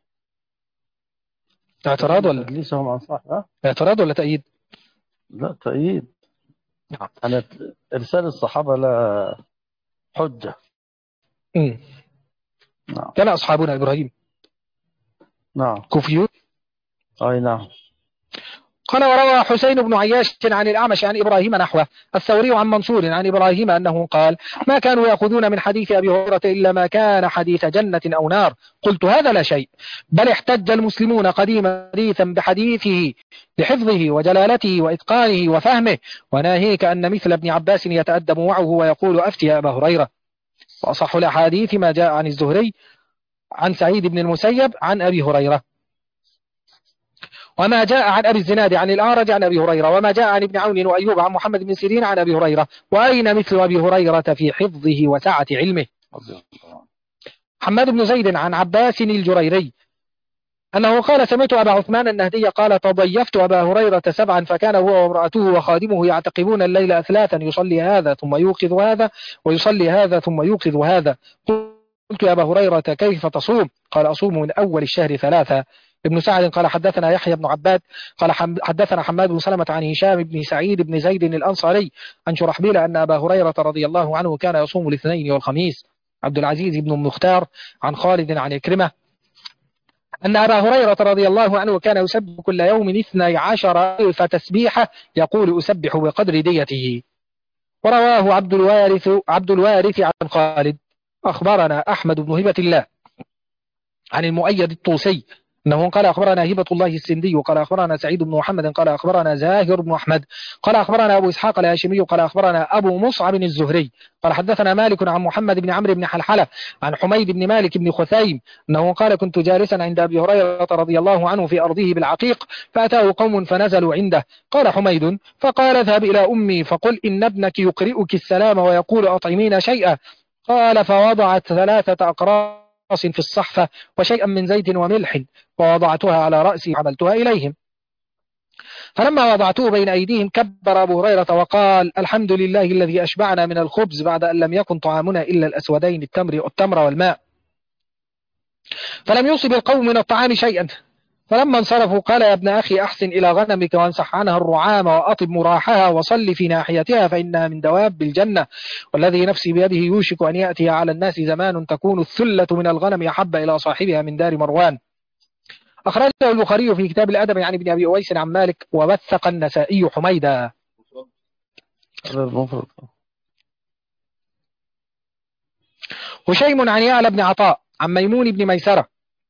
اعتراض ولا تدليسهم عن صح اعتراض ولا تأييد؟ لا تأييد. نعم. أنا إرسال الصحابة لا حجة. امم نعم. كان أصحابنا إبراهيم نعم كوفيون. أي نعم. قال وروى حسين بن عياش عن الأعمش عن إبراهيم نحوه. الثوري عن منصور عن إبراهيم أنه قال ما كانوا يأخذون من حديث أبي هريرة إلا ما كان حديث جنة أو نار. قلت هذا لا شيء بل احتج المسلمون قديما حديثا بحديثه لحفظه وجلالته وإتقانه وفهمه وناهيك أن مثل ابن عباس يتأدب معه ويقول أفتي يا أبا هريرة. وأصح الأحاديث ما جاء عن الزهري عن سعيد بن المسيب عن أبي هريرة وما جاء عن أبي الزناد عن الأعرج عن أبي هريرة وما جاء عن ابن عون وأيوب عن محمد بن سيرين عن أبي هريرة. وأين مثل أبي هريرة في حفظه وسعة علمه؟ حماد بن زيد عن عباس الجريري أنه قال سمعت أبا عثمان النهدي قال تضيفت أبا هريرة سبعا فكان هو وامرأته وخادمه يعتقبون الليل أثلاثا يصلي هذا ثم يوقظ هذا ويصلي هذا ثم يوقظ هذا. قلت يا أبا هريرة كيف تصوم؟ قال أصوم من أول الشهر ثلاثة. ابن سعد قال حدثنا يحيى بن عباد قال حدثنا حماد بن سلمة عن هشام بن سعيد بن زيد الأنصاري عن شرحبيل أن أبا هريرة رضي الله عنه كان يصوم الاثنين والخميس. عبد العزيز بن المختار عن خالد عن إكرمة أن أبا هريرة رضي الله عنه كان يسبح كل يوم اثني عشر ألف تسبيحة يقول أسبح بقدر ديته. ورواه عبد الوارث عبد الوارث عن خالد أخبرنا أحمد بن هبة الله عن المؤيد الطوسي أنه قال أخبرنا هبة الله السندي قال أخبرنا سعيد بن محمد قال أخبرنا زاهر بن أحمد قال أخبرنا أبو إسحاق الهاشمي قال أخبرنا أبو مصعب الزهري قال حدثنا مالك عن محمد بن عمرو بن حلحلة عن حميد بن مالك بن خثيم أنه قال كنت جالسا عند أبي هريرة رضي الله عنه في أرضه بالعقيق فأتاه قوم فنزلوا عنده. قال حميد فقال اذهب إلى أمي فقل إن ابنك يقرئك السلام ويقول أطعمين شيئا. قال فوضعت ثلاثة أقراص في الصحفة وشيئا من زيت وملح ووضعتها على رأسي وعملتها إليهم. فلما وضعته بين أيديهم كبر أبو هريرة وقال الحمد لله الذي أشبعنا من الخبز بعد أن لم يكن طعامنا إلا الأسودين التمر, التمر والماء فلم يصب القوم من الطعام شيئا. فلما انصرفوا قال يا ابن أخي أحسن إلى غنمك وانصح عنها الرعام وأطب مراحها وصل في ناحيتها فإنها من دواب الجنة والذي نفسي بيده يوشك أن يأتي على الناس زمان تكون الثلة من الغنم أحب إلى صاحبها من دار مروان. أخرجه البخاري في كتاب الأدب عن ابن أبي أويس عن مالك ووثق النسائي حميدا. هشيم عن يعلى بن عطاء عن ميمون بن ميسرة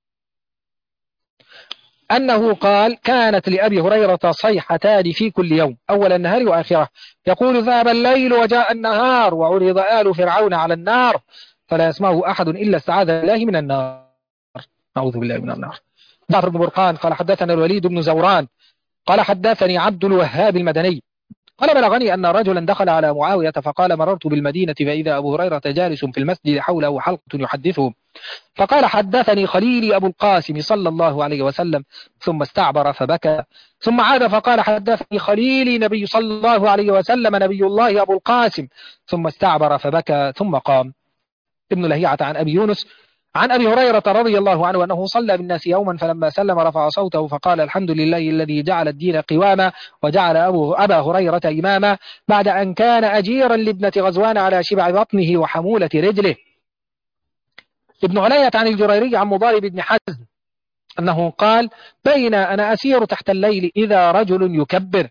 أنه قال كانت لأبي هريرة صيحتان في كل يوم أول النهار وآخره يقول ذهب الليل وجاء النهار وعرض آل فرعون على النار فلا يسمعه أحد إلا استعاذ الله من النار. أعوذ بالله من النار. جعفر بن برقان قال حدثنا الوليد بن زوران قال حدثني عبد الوهاب المدني قال بلغني أن رجلا دخل على معاوية فقال مررت بالمدينة فإذا أبو هريرة جالس في المسجد حوله حلقة يحدثهم فقال حدثني خليلي أبو القاسم صلى الله عليه وسلم ثم استعبر فبكى ثم عاد فقال حدثني خليلي نبي صلى الله عليه وسلم نبي الله أبو القاسم ثم استعبر فبكى ثم قام. ابن لهيعة عن أبي يونس عن أبي هريرة رضي الله عنه أنه صلى بالناس يوما فلما سلم رفع صوته فقال الحمد لله الذي جعل الدين قواما وجعل أبو أبا هريرة إماما بعد أن كان أجيرا لابنة غزوان على شبع بطنه وحمولة رجله. ابن علية عن الجريري عن مضارب بن حزم أنه قال بين أنا أسير تحت الليل إذا رجل يكبر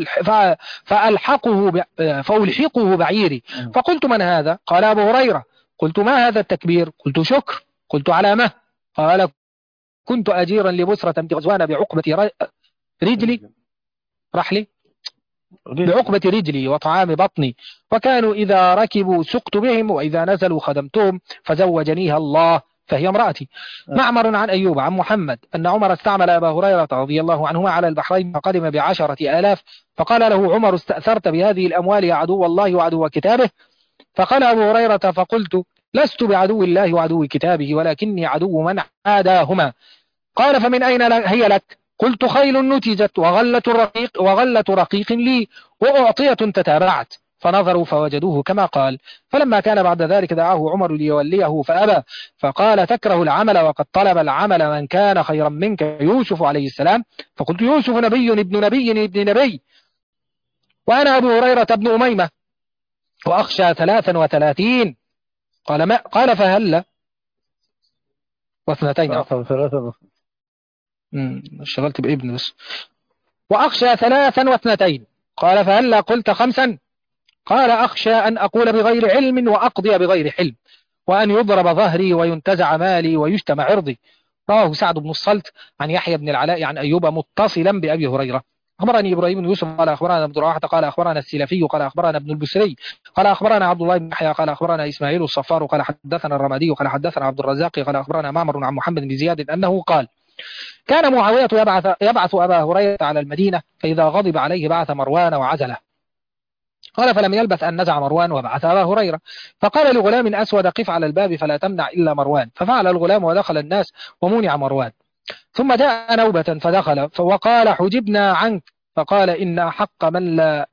فألحقه, فألحقه بعيري فقلت من هذا؟ قال أبو هريرة. قلت ما هذا التكبير؟ قلت شكر. قلت علامة؟ قال كنت أجيرا لبسرة بنت غزوان بعقبة رجلي رحلي بعقبة رجلي وطعام بطني وكانوا إذا ركبوا سقت بهم وإذا نزلوا خدمتهم فزوجنيها الله فهي امرأتي. معمر عن أيوب عن محمد أن عمر استعمل أبا هريرة رضي الله عنهما على البحرين فقدم بعشرة آلاف فقال له عمر استأثرت بهذه الأموال يا عدو الله وعدو كتابه؟ فقال أبو هريرة فقلت لست بعدو الله وعدو كتابه ولكني عدو من عاداهما. قال فمن أين هي لك؟ قلت خيل نتجت وغلة رقيق, وغلة رقيق لي وأعطية تتابعت. فنظروا فوجدوه كما قال. فلما كان بعد ذلك دعاه عمر ليوليه فأبى فقال تكره العمل وقد طلب العمل من كان خيرا منك يوسف عليه السلام. فقلت يوسف نبي ابن نبي ابن نبي وأنا أبو هريرة ابن أميمة وأخشى ثلاثا وثلاثين. قال ما قال فهل واثنتين ثلاثة اشتغلت بابن بس وأخشى ثلاثا واثنتين. قال فهل قلت خمسا؟ قال أخشى أن أقول بغير علم وأقضي بغير حلم وأن يضرب ظهري وينتزع مالي ويجتمع عرضي. رواه سعد بن الصلت عن يحيى بن العلاء عن أيوب متصلا بأبي هريرة. أخبرني إبراهيم بن يوسف قال أخبرنا ابن رواحة قال أخبرنا السلفي قال أخبرنا ابن البسري قال أخبرنا عبد الله بن يحيى قال أخبرنا إسماعيل الصفار قال حدثنا الرمادي قال حدثنا عبد الرزاق قال أخبرنا معمر عن محمد بن زياد أنه قال كان معاوية يبعث, يبعث أبا هريرة على المدينة فإذا غضب عليه بعث مروان وعزله. قال فلم يلبث أن نزع مروان وبعث أبا هريرة فقال لغلام أسود قف على الباب فلا تمنع إلا مروان ففعل الغلام ودخل الناس ومنع مروان. ثم جاء نوبة فدخل وقال حجبنا عنك، فقال إن أحق من لا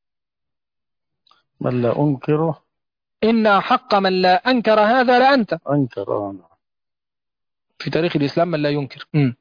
من لا أنكره إن أحق من لا أنكر هذا لأنت. أنكر أنا. في تاريخ الإسلام من لا ينكر. م.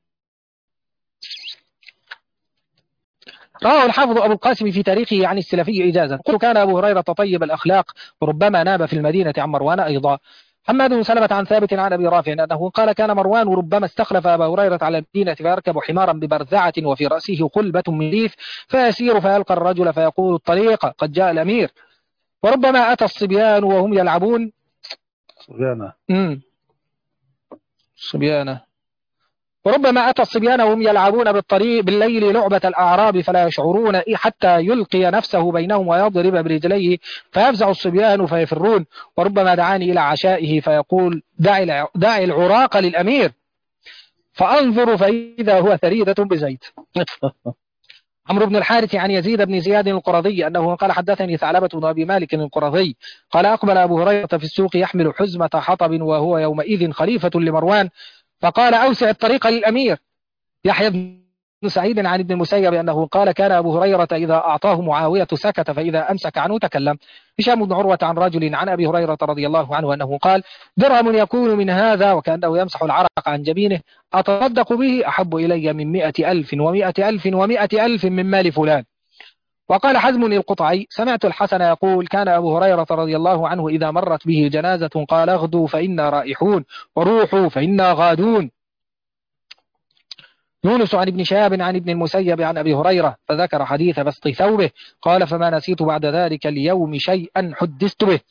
رواه الحافظ أبو القاسم في تاريخه عن السلفي إجازة. قلت كان أبو هريرة طيب الأخلاق وربما ناب في المدينة عن مروان أيضا. حماد بن سلمة عن ثابت عن أبي رافع أنه قال كان مروان ربما استخلف أبا هريرة على المدينة فيركب حمارا ببرزعة وفي رأسه قلبة من ليف فيسير فيلقى الرجل فيقول الطريق قد جاء الأمير. وربما أتى الصبيان وهم يلعبون صبيانة امم صبيانة وربما أتى الصبيان وهم يلعبون بالطريق بالليل لعبة الأعراب فلا يشعرون حتى يلقي نفسه بينهم ويضرب برجليه فيفزع الصبيان فيفرون. وربما دعاني إلى عشائه فيقول دع دع العراق للأمير فأنظر فإذا هو ثريدة بزيت. عمرو بن الحارث عن يزيد بن زياد القرظي أنه قال حدثني ثعلبة بن أبي مالك القرظي قال أقبل أبو هريرة في السوق يحمل حزمة حطب وهو يومئذ خليفة لمروان فقال أوسع الطريق للأمير. يحيى بن سعيد عن ابن المسيب أنه قال كان أبو هريرة إذا أعطاه معاوية سكت فإذا أمسك عنه تكلم. هشام بن عروة عن رجل عن أبي هريرة رضي الله عنه أنه قال درهم يكون من هذا وكأنه يمسح العرق عن جبينه أتصدق به أحب إلي من مئة ألف ومئة ألف ومئة ألف من مال فلان. وقال حزم القطعي سمعت الحسن يقول كان أبو هريرة رضي الله عنه إذا مرت به جنازة قال اغدوا فإنا رائحون وروحوا فإنا غادون. يونس عن ابن شهاب عن ابن المسيب عن أبي هريرة فذكر حديث بسط ثوبه قال فما نسيت بعد ذلك اليوم شيئا حدثت به.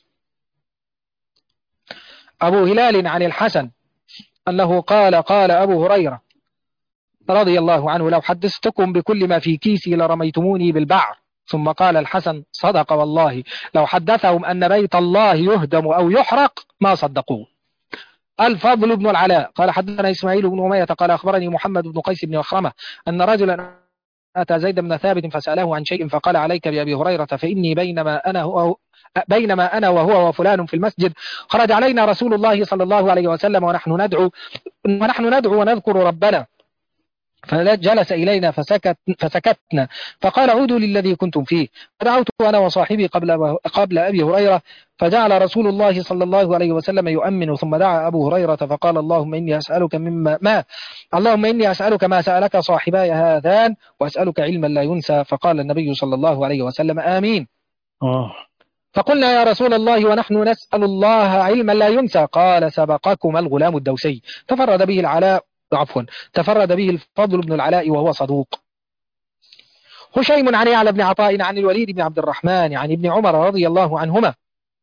أبو هلال عن الحسن أنه قال قال أبو هريرة رضي الله عنه لو حدثتكم بكل ما في كيسي لرميتموني بالبعر. ثم قال الحسن صدق والله لو حدثهم أن بيت الله يهدم أو يحرق ما صدقوه. الفضل بن العلاء قال حدثنا إسماعيل بن أمية قال أخبرني محمد بن قيس بن مخرمة أن رجلا أتى زيد بن ثابت فسأله عن شيء فقال عليك بأبي هريرة فإني بينما أنا هو بينما أنا وهو وفلان في المسجد خرج علينا رسول الله صلى الله عليه وسلم ونحن ندعو ونحن ندعو ونذكر ربنا فجلس إلينا فسكت فسكتنا فقال عودوا للذي كنتم فيه. فدعوت أنا وصاحبي قبل قبل أبي هريرة فجعل رسول الله صلى الله عليه وسلم يؤمن ثم دعا أبو هريرة فقال اللهم إني أسألك مما ما اللهم إني أسألك ما سألك صاحباي هذان وأسألك علما لا ينسى. فقال النبي صلى الله عليه وسلم آمين. آه. فقلنا يا رسول الله ونحن نسأل الله علما لا ينسى قال سبقكما الغلام الدوسي. تفرد به العلاء عفوا تفرد به الفضل بن العلاء وهو صدوق. هشيم عن يعلى بن عطاء عن الوليد بن عبد الرحمن عن ابن عمر رضي الله عنهما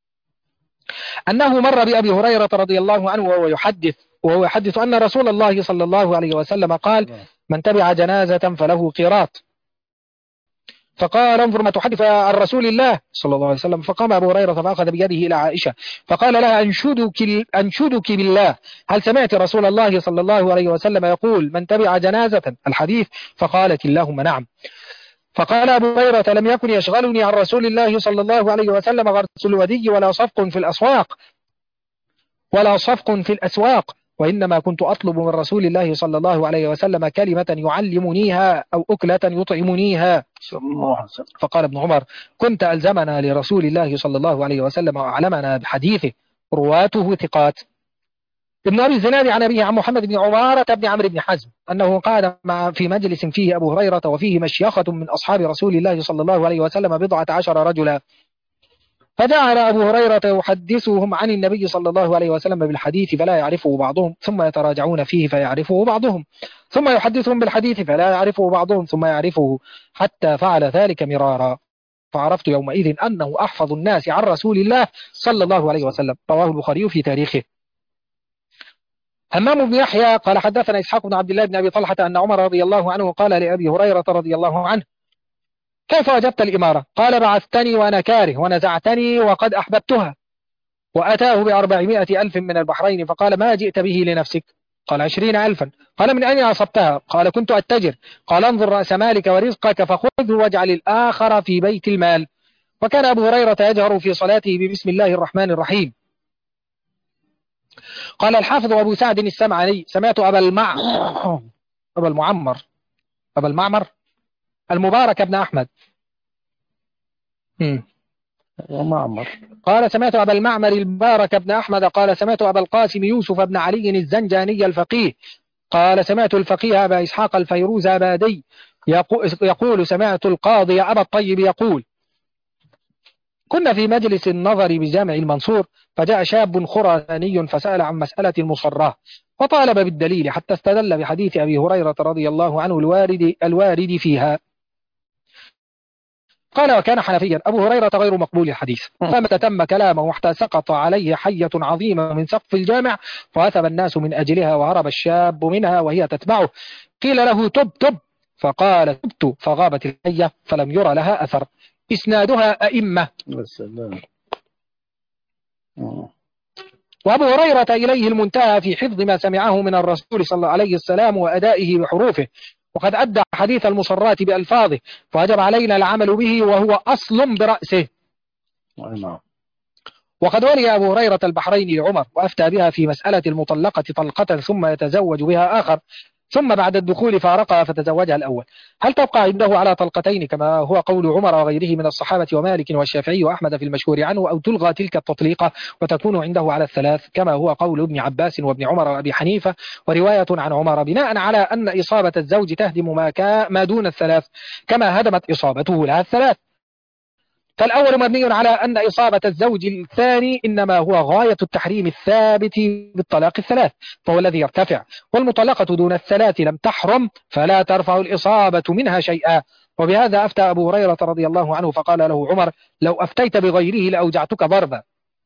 أنه مر بأبي هريرة رضي الله عنه وهو يحدث وهو يحدث أن رسول الله صلى الله عليه وسلم قال من تبع جنازة فله قيراط. فقال انظر ما تحدث عن رسول الله صلى الله عليه وسلم. فقام أبو هريرة فأخذ بيده إلى عائشة فقال لها أنشدك, أنشدك بالله هل سمعت رسول الله صلى الله عليه وسلم يقول من تبع جنازة الحديث؟ فقالت اللهم نعم. فقال أبو هريرة لم يكن يشغلني عن رسول الله صلى الله عليه وسلم غرس الودي ولا صفق في الأسواق ولا صفق في الأسواق وإنما كنت أطلب من رسول الله صلى الله عليه وسلم كلمة يعلمنيها أو أكلة يطعمنيها. فقال ابن عمر كنت ألزمنا لرسول الله صلى الله عليه وسلم وأعلمنا بحديثه رواته ثقات. ابن أبي الزناد عن أبيه عن محمد بن عمارة بن عمرو بن حزم أنه قعد مع في مجلس فيه أبو هريرة وفيه مشيخة من أصحاب رسول الله صلى الله عليه وسلم بضعة عشر رجلا فجعل أبو هريرة يحدثهم عن النبي صلى الله عليه وسلم بالحديث فلا يعرفه بعضهم ثم يتراجعون فيه فيعرفه بعضهم ثم يحدثهم بالحديث فلا يعرفه بعضهم ثم يعرفه حتى فعل ذلك مرارا فعرفت يومئذ أنه أحفظ الناس عن رسول الله صلى الله عليه وسلم. رواه البخاري في تاريخه. همام بن يحيى قال حدثنا إسحاق بن عبد الله بن أبي طلحة أن عمر رضي الله عنه قال لأبي هريرة رضي الله عنه كيف وجدت الإمارة؟ قال بعثتني وأنا كاره ونزعتني وقد أحببتها. وأتاه بأربعمائة ألف من البحرين فقال ما جئت به لنفسك؟ قال عشرين ألفا. قال من أين أصبتها؟ قال كنت أتجر. قال انظر رأس مالك ورزقك فخذه واجعل الآخر في بيت المال. وكان أبو هريرة يجهر في صلاته ببسم الله الرحمن الرحيم. قال الحافظ أبو سعد السمعاني سمعت أبا المع أبا المعمر أبا المعمر المبارك بن أحمد مم. معمر. قال سمعت أبا المعمر المبارك بن أحمد قال سمعت أبا القاسم يوسف بن علي الزنجاني الفقيه قال سمعت الفقيه أبا إسحاق الفيروز أبادي يقول سمعت القاضي أبا الطيب يقول كنا في مجلس النظر بجامع المنصور فجاء شاب خراساني فسأل عن مسألة المصراه فطالب بالدليل حتى استدل بحديث أبي هريرة رضي الله عنه الوارد, الوارد فيها. قال وكان حنفيا أبو هريرة غير مقبول الحديث فمتى تم كلامه حتى سقط عليه حية عظيمة من سقف الجامع فأثب الناس من أجلها وهرب الشاب منها وهي تتبعه قيل له تب تب فقال تبت فغابت الحية فلم يرى لها أثر. إسنادها أئمة. السلام. وأبو هريرة إليه المنتهى في حفظ ما سمعه من الرسول صلى الله عليه وسلم وأدائه بحروفه وقد أدى حديث المصرات بألفاظه فوجب علينا العمل به وهو أصل برأسه. وقد ولي أبو هريرة البحرين لعمر وأفتى بها في مسألة المطلقة طلقة ثم يتزوج بها آخر ثم بعد الدخول فارقها فتزوجها الأول هل تبقى عنده على طلقتين كما هو قول عمر وغيره من الصحابة ومالك والشافعي وأحمد في المشهور عنه أو تلغى تلك التطليقة وتكون عنده على الثلاث كما هو قول ابن عباس وابن عمر وأبي حنيفة ورواية عن عمر بناء على أن إصابة الزوج تهدم ما, كا ما دون الثلاث كما هدمت إصابته لها الثلاث فالأول مبني على أن إصابة الزوج الثاني إنما هو غاية التحريم الثابت بالطلاق الثلاث فهو الذي يرتفع والمطلقة دون الثلاث لم تحرم فلا ترفع الإصابة منها شيئا. وبهذا أفتى أبو هريرة رضي الله عنه فقال له عمر لو أفتيت بغيره لأوجعتك ضربا.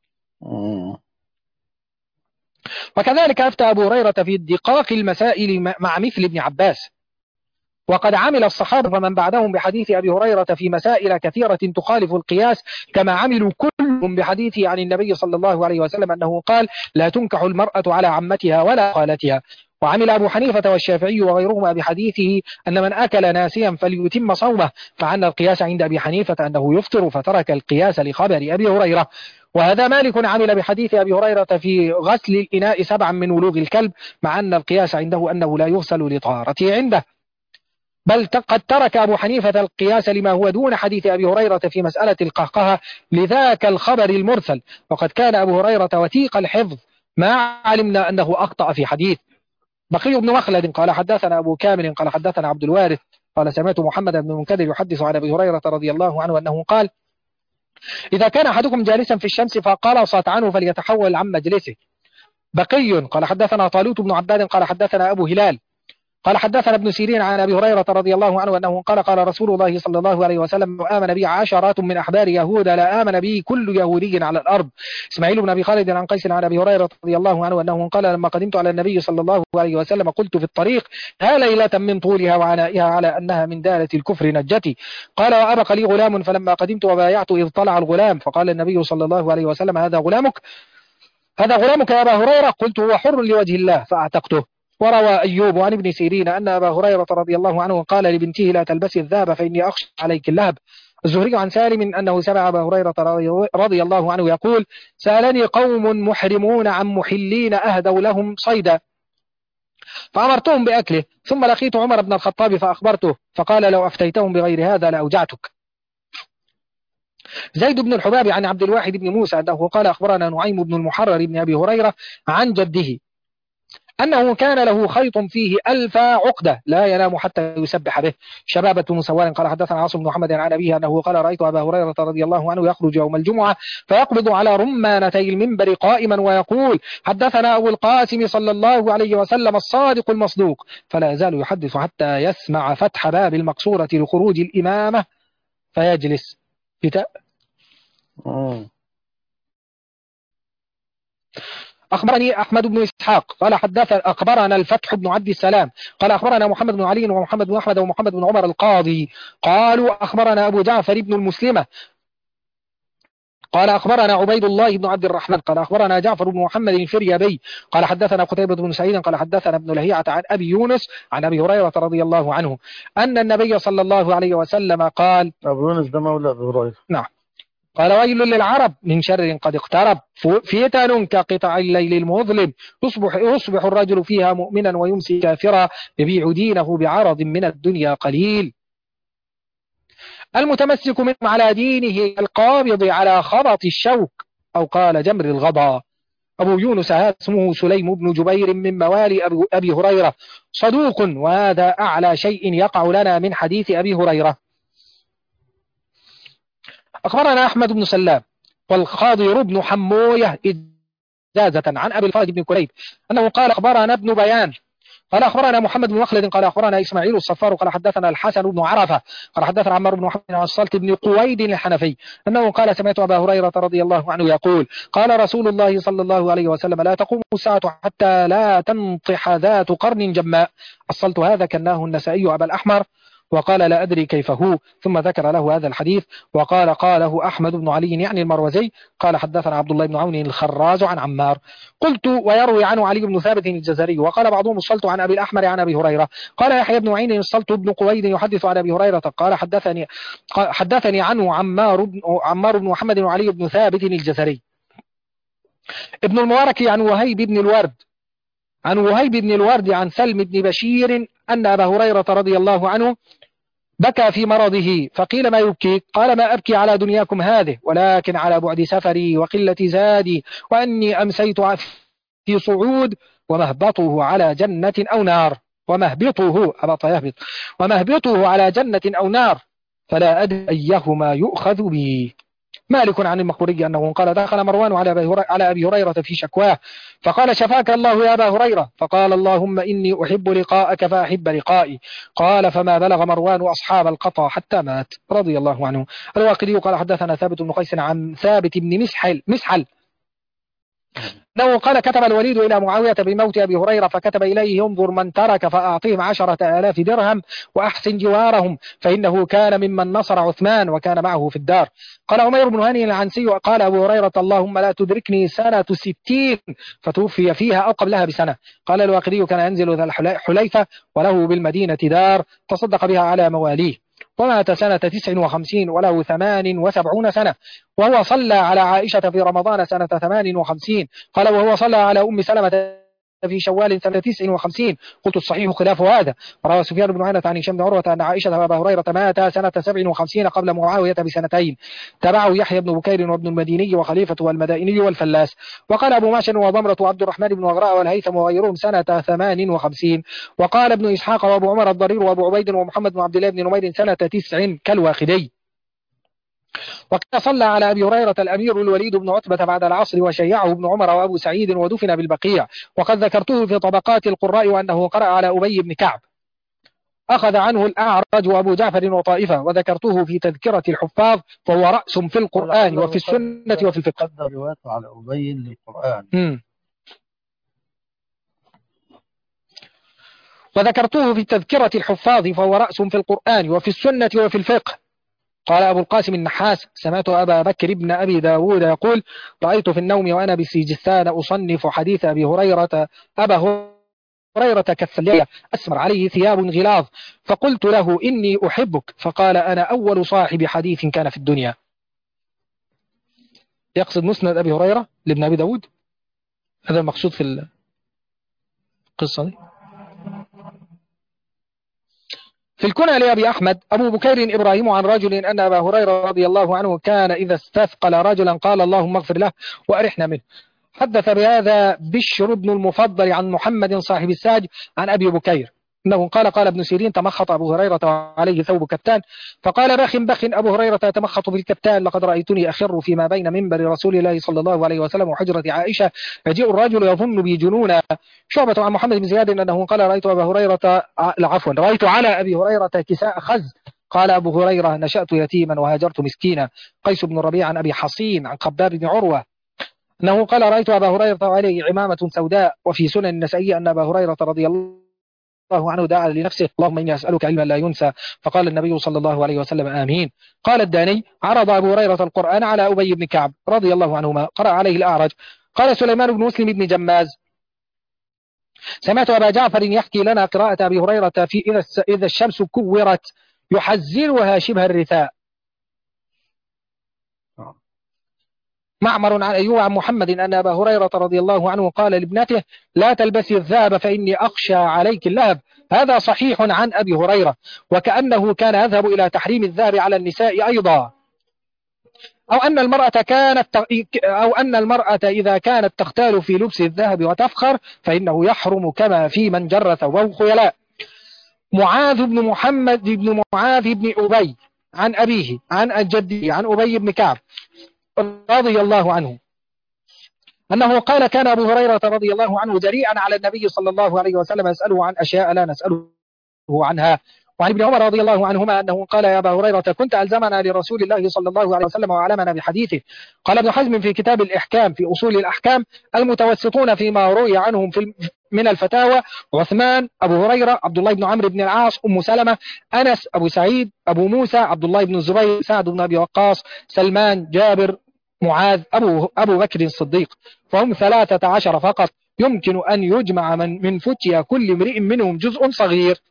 وكذلك أفتى أبو هريرة في دقاق المسائل مع مثل ابن عباس وقد عمل الصحابة ومن بعدهم بحديث أبي هريرة في مسائل كثيرة تخالف القياس كما عملوا كلهم بحديثه عن النبي صلى الله عليه وسلم أنه قال لا تنكح المرأة على عمتها ولا خالتها. وعمل أبو حنيفة والشافعي وغيرهما بحديثه أن من أكل ناسيا فليتم صومه فعن القياس عند أبي حنيفة أنه يفطر فترك القياس لخبر أبي هريرة. وهذا مالك عمل بحديث أبي هريرة في غسل الإناء سبعا من ولوغ الكلب مع أن القياس عنده أنه لا يغسل لطهارته عنده بل قد ترك أبو حنيفة القياس لما هو دون حديث أبي هريرة في مسألة القهقهة لذاك الخبر المرسل وقد كان أبو هريرة وثيق الحفظ ما علمنا أنه أخطأ في حديث. بقي بن مخلد قال حدثنا أبو كامل قال حدثنا عبد الوارث قال سمعت محمد بن المنكدر يحدث عن أبي هريرة رضي الله عنه أنه قال إذا كان أحدكم جالسا في الشمس فقلصت عنه فليتحول عن مجلسه. بقي قال حدثنا طالوت بن عباد قال حدثنا أبو هلال قال حدثنا ابن سيرين عن أبي هريرة رضي الله عنه أنه قال قال رسول الله صلى الله عليه وسلم آمن بي عشرات من أحبار يهود لا آمن بي كل يهودي على الأرض. إسماعيل بن أبي خالد عن قيس عن أبي هريرة رضي الله عنه أنه قال لما قدمت على النبي صلى الله عليه وسلم قلت في الطريق ها ليلة من طولها وعنائها على أنها من دالة الكفر نجتي. قال وأبق لي غلام فلما قدمت وبايعت إذ طلع الغلام فقال النبي صلى الله عليه وسلم هذا غلامك هذا غلامك يا أبا هريرة قلت هو حر لوجه الله فأعتقته. وروى أيوب عن ابن سيرين أن أبا هريرة رضي الله عنه قال لبنته لا تلبسي الذهب فإني أخشى عليك اللهب. الزهري عن سالم أنه سمع أبا هريرة رضي الله عنه يقول سألني قوم محرمون عن محلين أهدوا لهم صيدا فأمرتهم بأكله ثم لقيت عمر بن الخطاب فأخبرته فقال لو أفتيتهم بغير هذا لأوجعتك. زيد بن الحباب عن عبد الواحد بن موسى أنه قال أخبرنا نعيم بن المحرر بن أبي هريرة عن جده أنه كان له خيط فيه ألف عقدة لا ينام حتى يسبح به. شبابة بن سوار قال حدثنا عاصم بن محمد عن أبيه أنه قال رأيت أبا هريرة رضي الله عنه يخرج يوم الجمعة فيقبض على رمانتي المنبر قائما ويقول حدثنا أبو القاسم صلى الله عليه وسلم الصادق المصدوق فلا يزال يحدث حتى يسمع فتح باب المقصورة لخروج الإمامة فيجلس. أخبرني أحمد بن إسحاق قال حدث أخبرنا الفتح بن عبد السلام قال أخبرنا محمد بن علي ومحمد بن أحمد ومحمد بن عمر القاضي قالوا أخبرنا أبو جعفر بن المسلمة قال أخبرنا عبيد الله بن عبد الرحمن قال أخبرنا جعفر بن محمد الفريابي قال حدثنا قتيبة بن سعيد قال حدثنا ابن لهيعة عن أبي يونس عن أبي هريرة رضي الله عنه أن النبي صلى الله عليه وسلم قال أبو يونس ده مولى أبي هريرة نعم قال ويل للعرب من شر قد اقترب فتن كقطع الليل المظلم يصبح, يصبح الرجل فيها مؤمنا ويمسي كافرا يبيع دينه بعرض من الدنيا قليل. المتمسك منهم على دينه القابض على خبط الشوك أو قال جمر الغضا. أبو يونس هذا اسمه سليم بن جبير من موالي أبي هريرة صدوق، وهذا أعلى شيء يقع لنا من حديث أبي هريرة. أخبرنا أحمد بن سلام والخاضر بن حموية إجازة عن أبي الفرج بن كليب أنه قال أخبرنا ابن بيان قال أخبرنا محمد بن مخلد قال أخبرنا إسماعيل الصفار قال حدثنا الحسن بن عرفة قال حدثنا عمار بن محمد عن الصلت بن قويد الحنفي أنه قال سمعت أبا هريرة رضي الله عنه يقول قال رسول الله صلى الله عليه وسلم لا تقوم الساعة حتى لا تنطح ذات قرن جماء. الصلت هذا كناه النسائي أبا الأحمر وقال لا أدري كيف هو، ثم ذكر له هذا الحديث وقال قاله أحمد بن علي يعني المروزي قال حدثنا عبد الله بن عون الخراز عن عمار. قلت ويروي عنه علي بن ثابت الجزري وقال بعضهم الصلت عن أبي الأحمر عن أبي هريرة. قال يحيى بن معين الصلت بن قويد يحدث عن أبي هريرة قال حدثني حدثني عنه عمار بن عمار بن محمد وعلي بن ثابت الجزري. ابن المبارك عن وهيب بن الورد عن وهيب بن الورد عن سلم بن بشير أن أبا هريرة رضي الله عنه بكى في مرضه فقيل ما يبكيك؟ قال ما أبكي على دنياكم هذه ولكن على بعد سفري وقلة زادي وأني أمسيت في صعود ومهبطه على جنة أو نار ومهبطه أبط يهبط ومهبطه على جنة أو نار فلا أدري أيهما يؤخذ به. مالك عن المخبري أنه قال دخل مروان على أبي هريرة في شكواه فقال شفاك الله يا أبا هريرة فقال اللهم إني أحب لقاءك فأحب لقائي. قال فما بلغ مروان أصحاب القطا حتى مات رضي الله عنه. الواقدي قال حدثنا ثابت بن قيس عن ثابت بن مسحل مسحل أنه قال كتب الوليد إلى معاوية بموت أبي هريرة فكتب إليه انظر من ترك فأعطيهم عشرة آلاف درهم وأحسن جوارهم فإنه كان ممن نصر عثمان وكان معه في الدار. قال عمير بن هاني العنسي قال أبو هريرة اللهم لا تدركني سنة ستين فتوفي فيها أو قبلها بسنة. قال الواقدي كان ينزل ذا الحليفة وله بالمدينة دار تصدق بها على مواليه ومات سنة تسع وخمسين وله ثمان وسبعون سنة وهو صلى على عائشة في رمضان سنة ثمان وخمسين. قال وهو صلى على أم سلمة في شوال سنة تسع وخمسين. قلت الصحيح خلاف هذا. روى سفيان بن عيينة عن هشام بن عروة أن عائشة وأبا هريرة مات سنة سبع وخمسين قبل معاوية بسنتين. تبعه يحيى بن بكير وابن المديني وخليفة والمدائني والفلاس. وقال أبو ماشن وضمرة وعبد الرحمن بن وغراء والهيثم وغيرهم سنة ثمان وخمسين. وقال ابن إسحاق وأبو عمر الضرير وأبو عبيد ومحمد بن عبد الله بن نمير سنة تسع كالواخدي. وكان صلى على أبي هريرة الأمير الوليد بن عتبة بعد العصر وشيعه ابن عمر وأبو سعيد ودفن بالبقيع. وقد ذكرته في طبقات القراء وأنه قرأ على أبي بن كعب أخذ عنه الأعرج وأبو جعفر وطائفة. وذكرته في تذكرة الحفاظ فهو رأس في القرآن وفي السنة وفي الفقه. قد روايته على أبي للقرآن. م. وذكرته في تذكرة الحفاظ فهو رأس في القرآن وفي السنة وفي الفقه. قال أبو القاسم النحاس سمعت أبا بكر بن أبي داود يقول رأيت في النوم وأنا بسجستان أصنف حديث أبي هريرة أبا هريرة كالثلية أسمر عليه ثياب غلاظ فقلت له إني أحبك فقال أنا أول صاحب حديث كان في الدنيا. يقصد مسند أبي هريرة لابن أبي داود هذا المقصود في القصة دي. في الكنى لأبي أحمد أبو بكير إبراهيم عن رجل أن أبا هريرة رضي الله عنه كان إذا استثقل رجلا قال اللهم اغفر له وأرحنا منه. حدث بهذا بشر بن المفضل عن محمد صاحب الساج عن أبي بكير أنه قال قال ابن سيرين تمخط أبو هريرة عليه ثوب كتان فقال بخ بخ أبو هريرة يتمخط في الكتان لقد رأيتني أخر فيما بين منبر رسول الله صلى الله عليه وسلم وحجرة عائشة يجيء الرجل يظن بي جنونا. شعبة عن محمد بن زياد أنه قال رأيت أبا هريرة عفوا رأيت على أبي هريرة كساء خز قال أبو هريرة نشأت يتيما وهاجرت مسكينا. قيس بن الربيع عن أبي حصين عن خباب بن عروة أنه قال رأيت أبا هريرة عليه عمامة سوداء. وفي سنن النسائي أن أبا هريرة رضي الله عنه دعا لنفسه اللهم إني أسألك علما لا ينسى فقال النبي صلى الله عليه وسلم آمين. قال الداني عرض أبو هريرة القرآن على أبي بن كعب رضي الله عنهما قرأ عليه الأعرج. قال سليمان بن مسلم بن جماز سمعت أبا جعفر يحكي لنا قراءة أبي هريرة في إذا, إذا الشمس كورت يحزرها شبه الرثاء. معمر عن أيوب عن محمد أن أبا هريرة رضي الله عنه قال لابنته لا تلبسي الذهب فإني أخشى عليك اللهب. هذا صحيح عن أبي هريرة، وكأنه كان يذهب إلى تحريم الذهب على النساء أيضا، أو أن المرأة كانت أو أن المرأة إذا كانت تختال في لبس الذهب وتفخر فإنه يحرم كما في من جر ثوبه خيلاء. معاذ بن محمد بن معاذ بن أبي عن أبيه عن جده عن أبي بن كعب رضي الله عنه أنه قال كان أبو هريرة رضي الله عنه جريئا على النبي صلى الله عليه وسلم يسأله عن أشياء لا نسأله عنها. وعن ابن عمر رضي الله عنهما أنه قال يا أبا هريرة كنت ألزمنا لرسول الله صلى الله عليه وسلم وعلمنا بحديثه. قال ابن حزم في كتاب الإحكام في أصول الأحكام المتوسطون فيما روي عنهم في من الفتاوى عثمان أبو هريرة عبد الله بن عمرو بن العاص أم سلمة أنس أبو سعيد أبو موسى عبد الله بن الزبير سعد بن أبي وقاص سلمان جابر معاذ أبو, أبو بكر الصديق، فهم ثلاثة عشر فقط، يمكن أن يجمع من, من فتيا كل امرئ منهم جزء صغير.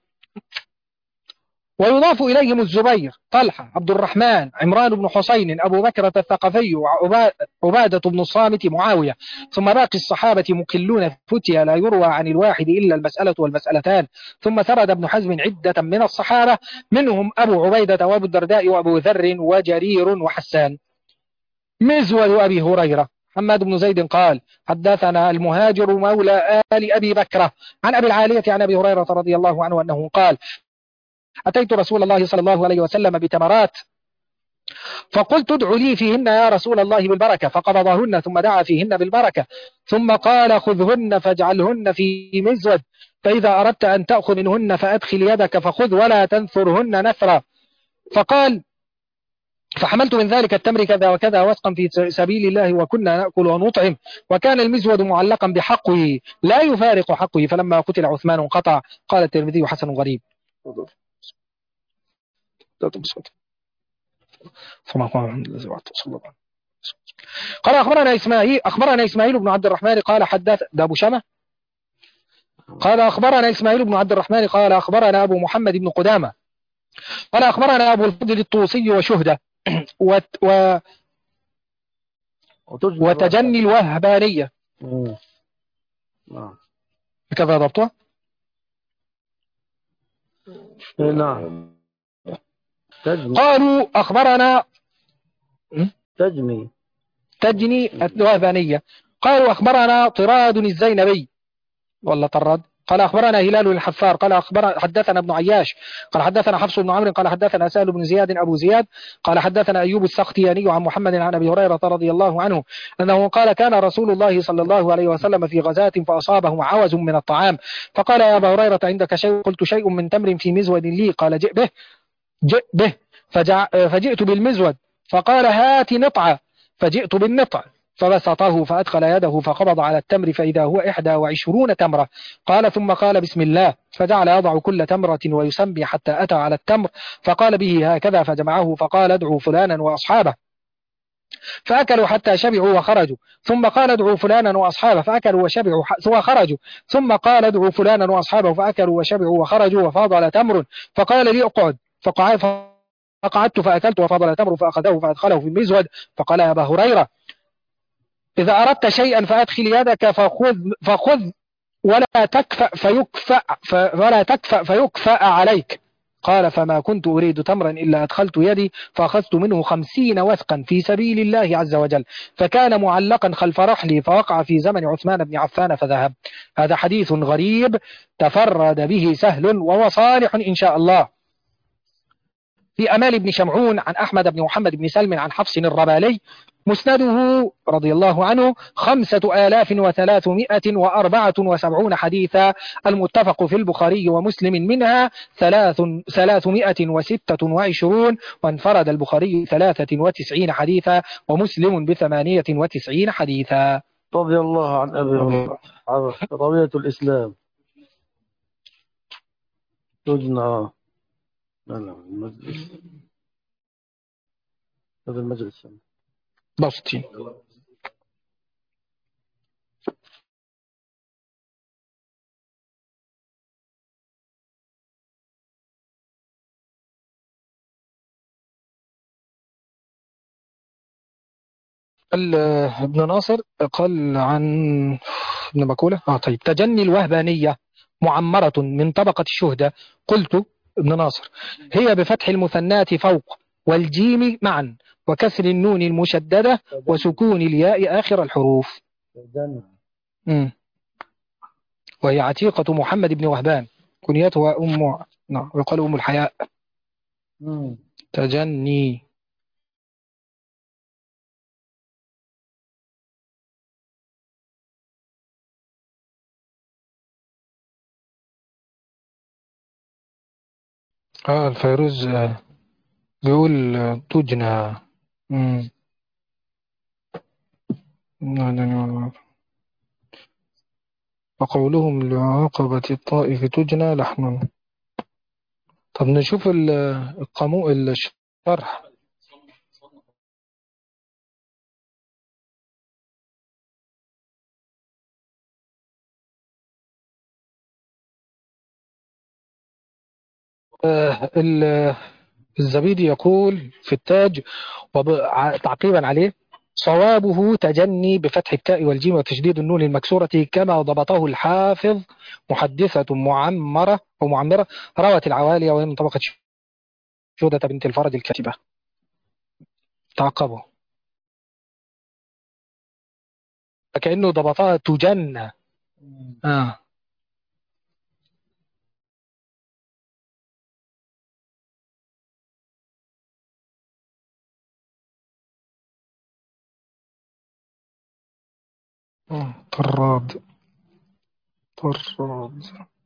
ويضاف إليهم الزبير طلحة عبد الرحمن عمران بن حسين أبو بكرة الثقفي وعبادة بن الصامت معاوية، ثم باقي الصحابة مقلون فتيا لا يروى عن الواحد إلا المسألة والمسألتان. ثم سرد ابن حزم عدة من الصحابة منهم أبو عبيدة وأبو الدرداء وأبو ذر وجرير وحسان. مزود أبي هريرة حماد بن زيد قال حدثنا المهاجر مولى آل أبي بكرة عن أبي العالية عن أبي هريرة رضي الله عنه أنه قال أتيت رسول الله صلى الله عليه وسلم بتمرات فقلت ادع لي فيهن يا رسول الله بالبركة، فقبضهن ثم دعا فيهن بالبركة، ثم قال خذهن فاجعلهن في مزود، فإذا أردت أن تأخذ منهن فأدخل يدك فخذ ولا تنثرهن نثرا. فقال فحملت من ذلك التمر كذا وكذا وسقا في سبيل الله وكنا نأكل ونطعم، وكان المزود معلقا بحقه لا يفارق حقه، فلما قتل عثمان انقطع. قال الترمذي حسن غريب. قال أخبرنا إسماعيل أخبرنا إسماعيل بن عبد الرحمن قال حدث ده أبو شمة قال أخبرنا إسماعيل بن عبد الرحمن قال أخبرنا أبو محمد بن قدامة قال أخبرنا أبو الفضل الطوسي وشهدة وت و وتجني الوهبانية كذا ضبطه. نعم قالوا أخبرنا تجني تجني الوهبانية قالوا أخبرنا طراد الزينبي ولا طراد قال أخبرنا هلال الحفار قال أخبر حدثنا ابن عياش قال حدثنا حفص بن عمرو قال حدثنا سهل بن زياد أبو زياد قال حدثنا أيوب السختياني عن محمد عن أبي هريرة رضي الله عنه أنه قال كان رسول الله صلى الله عليه وسلم في غزاة فأصابه عوز من الطعام، فقال يا أبا هريرة عندك شيء؟ قلت شيء من تمر في مزود لي. قال جئ به جئ به فجع فجئت بالمزود، فقال هات نطعة، فجئت بالنطع فبسطه فأدخل يده فقبض على التمر فإذا هو إحدى وعشرون تمرة. قال ثم قال بسم الله، فجعل يضع كل تمرة ويسمي حتى أتى على التمر فقال به هكذا فجمعه، فقال ادعوا فلانا وأصحابه فأكلوا حتى شبعوا وخرجوا، ثم قال ادعوا فلانا وأصحابه فأكلوا وشبعوا وخرجوا، ثم قال ادعوا فلانا وأصحابه فأكلوا وشبعوا وخرجوا، وفاضل تمر فقال لي اقعد، فقعدت فأكلت وفاضل تمر فأخذه فأدخله في المزود، فقال يا أبا هريرة إذا أردت شيئا فأدخل يدك فخذ, فخذ ولا تكفأ فيكفأ ولا تكفأ فيكفأ عليك. قال فما كنت أريد تمرا إلا أدخلت يدي فأخذت منه خمسين وثقا في سبيل الله عز وجل، فكان معلقا خلف رحلي فوقع في زمن عثمان بن عفان فذهب. هذا حديث غريب تفرد به سهل وهو صالح إن شاء الله. في أمال بن شمعون عن أحمد بن محمد بن سلم عن حفص الربالي مسنده رضي الله عنه خمسة آلاف وثلاثمائة وأربعة وسبعون حديثا، المتفق في البخاري ومسلم منها ثلاث ثلاثمائة وستة وعشرون، وانفرد البخاري ثلاثة وتسعين حديثا ومسلم بثمانية وتسعين حديثا. رضي الله عن أبي هريرة رضية الإسلام تجنى لا لا المجلس هذا المجلس بسطين. ال- ابن ناصر قال عن ابن مكولة اه طيب تجني الوهبانية معمرة من طبقة الشهداء. قلت ابن ناصر هي بفتح المثنات فوق والجيم معا وكسر النون المشددة وسكون الياء آخر الحروف. تجني. مم. وهي عتيقة محمد بن وهبان كنيتها أم نعم ويقال أم الحياء. مم. تجني. اه الفيروز آه، بيقول آه، تجنى. مم. وقولهم لعاقبة الطائف تجنى لحما. طب نشوف ال- القامو الشرح. آه، ال- الزبيدي يقول في التاج وب- ع- تعقيبا عليه صوابه تجني بفتح التاء والجيم وتشديد النون المكسورة كما ضبطه الحافظ. محدثة معمرة أو معمرة روت العوالية وهي من طبقة شودة بنت الفرج الكاتبة. تعقبه كأنه ضبطها تجنى. آه. آه. طراد. طراد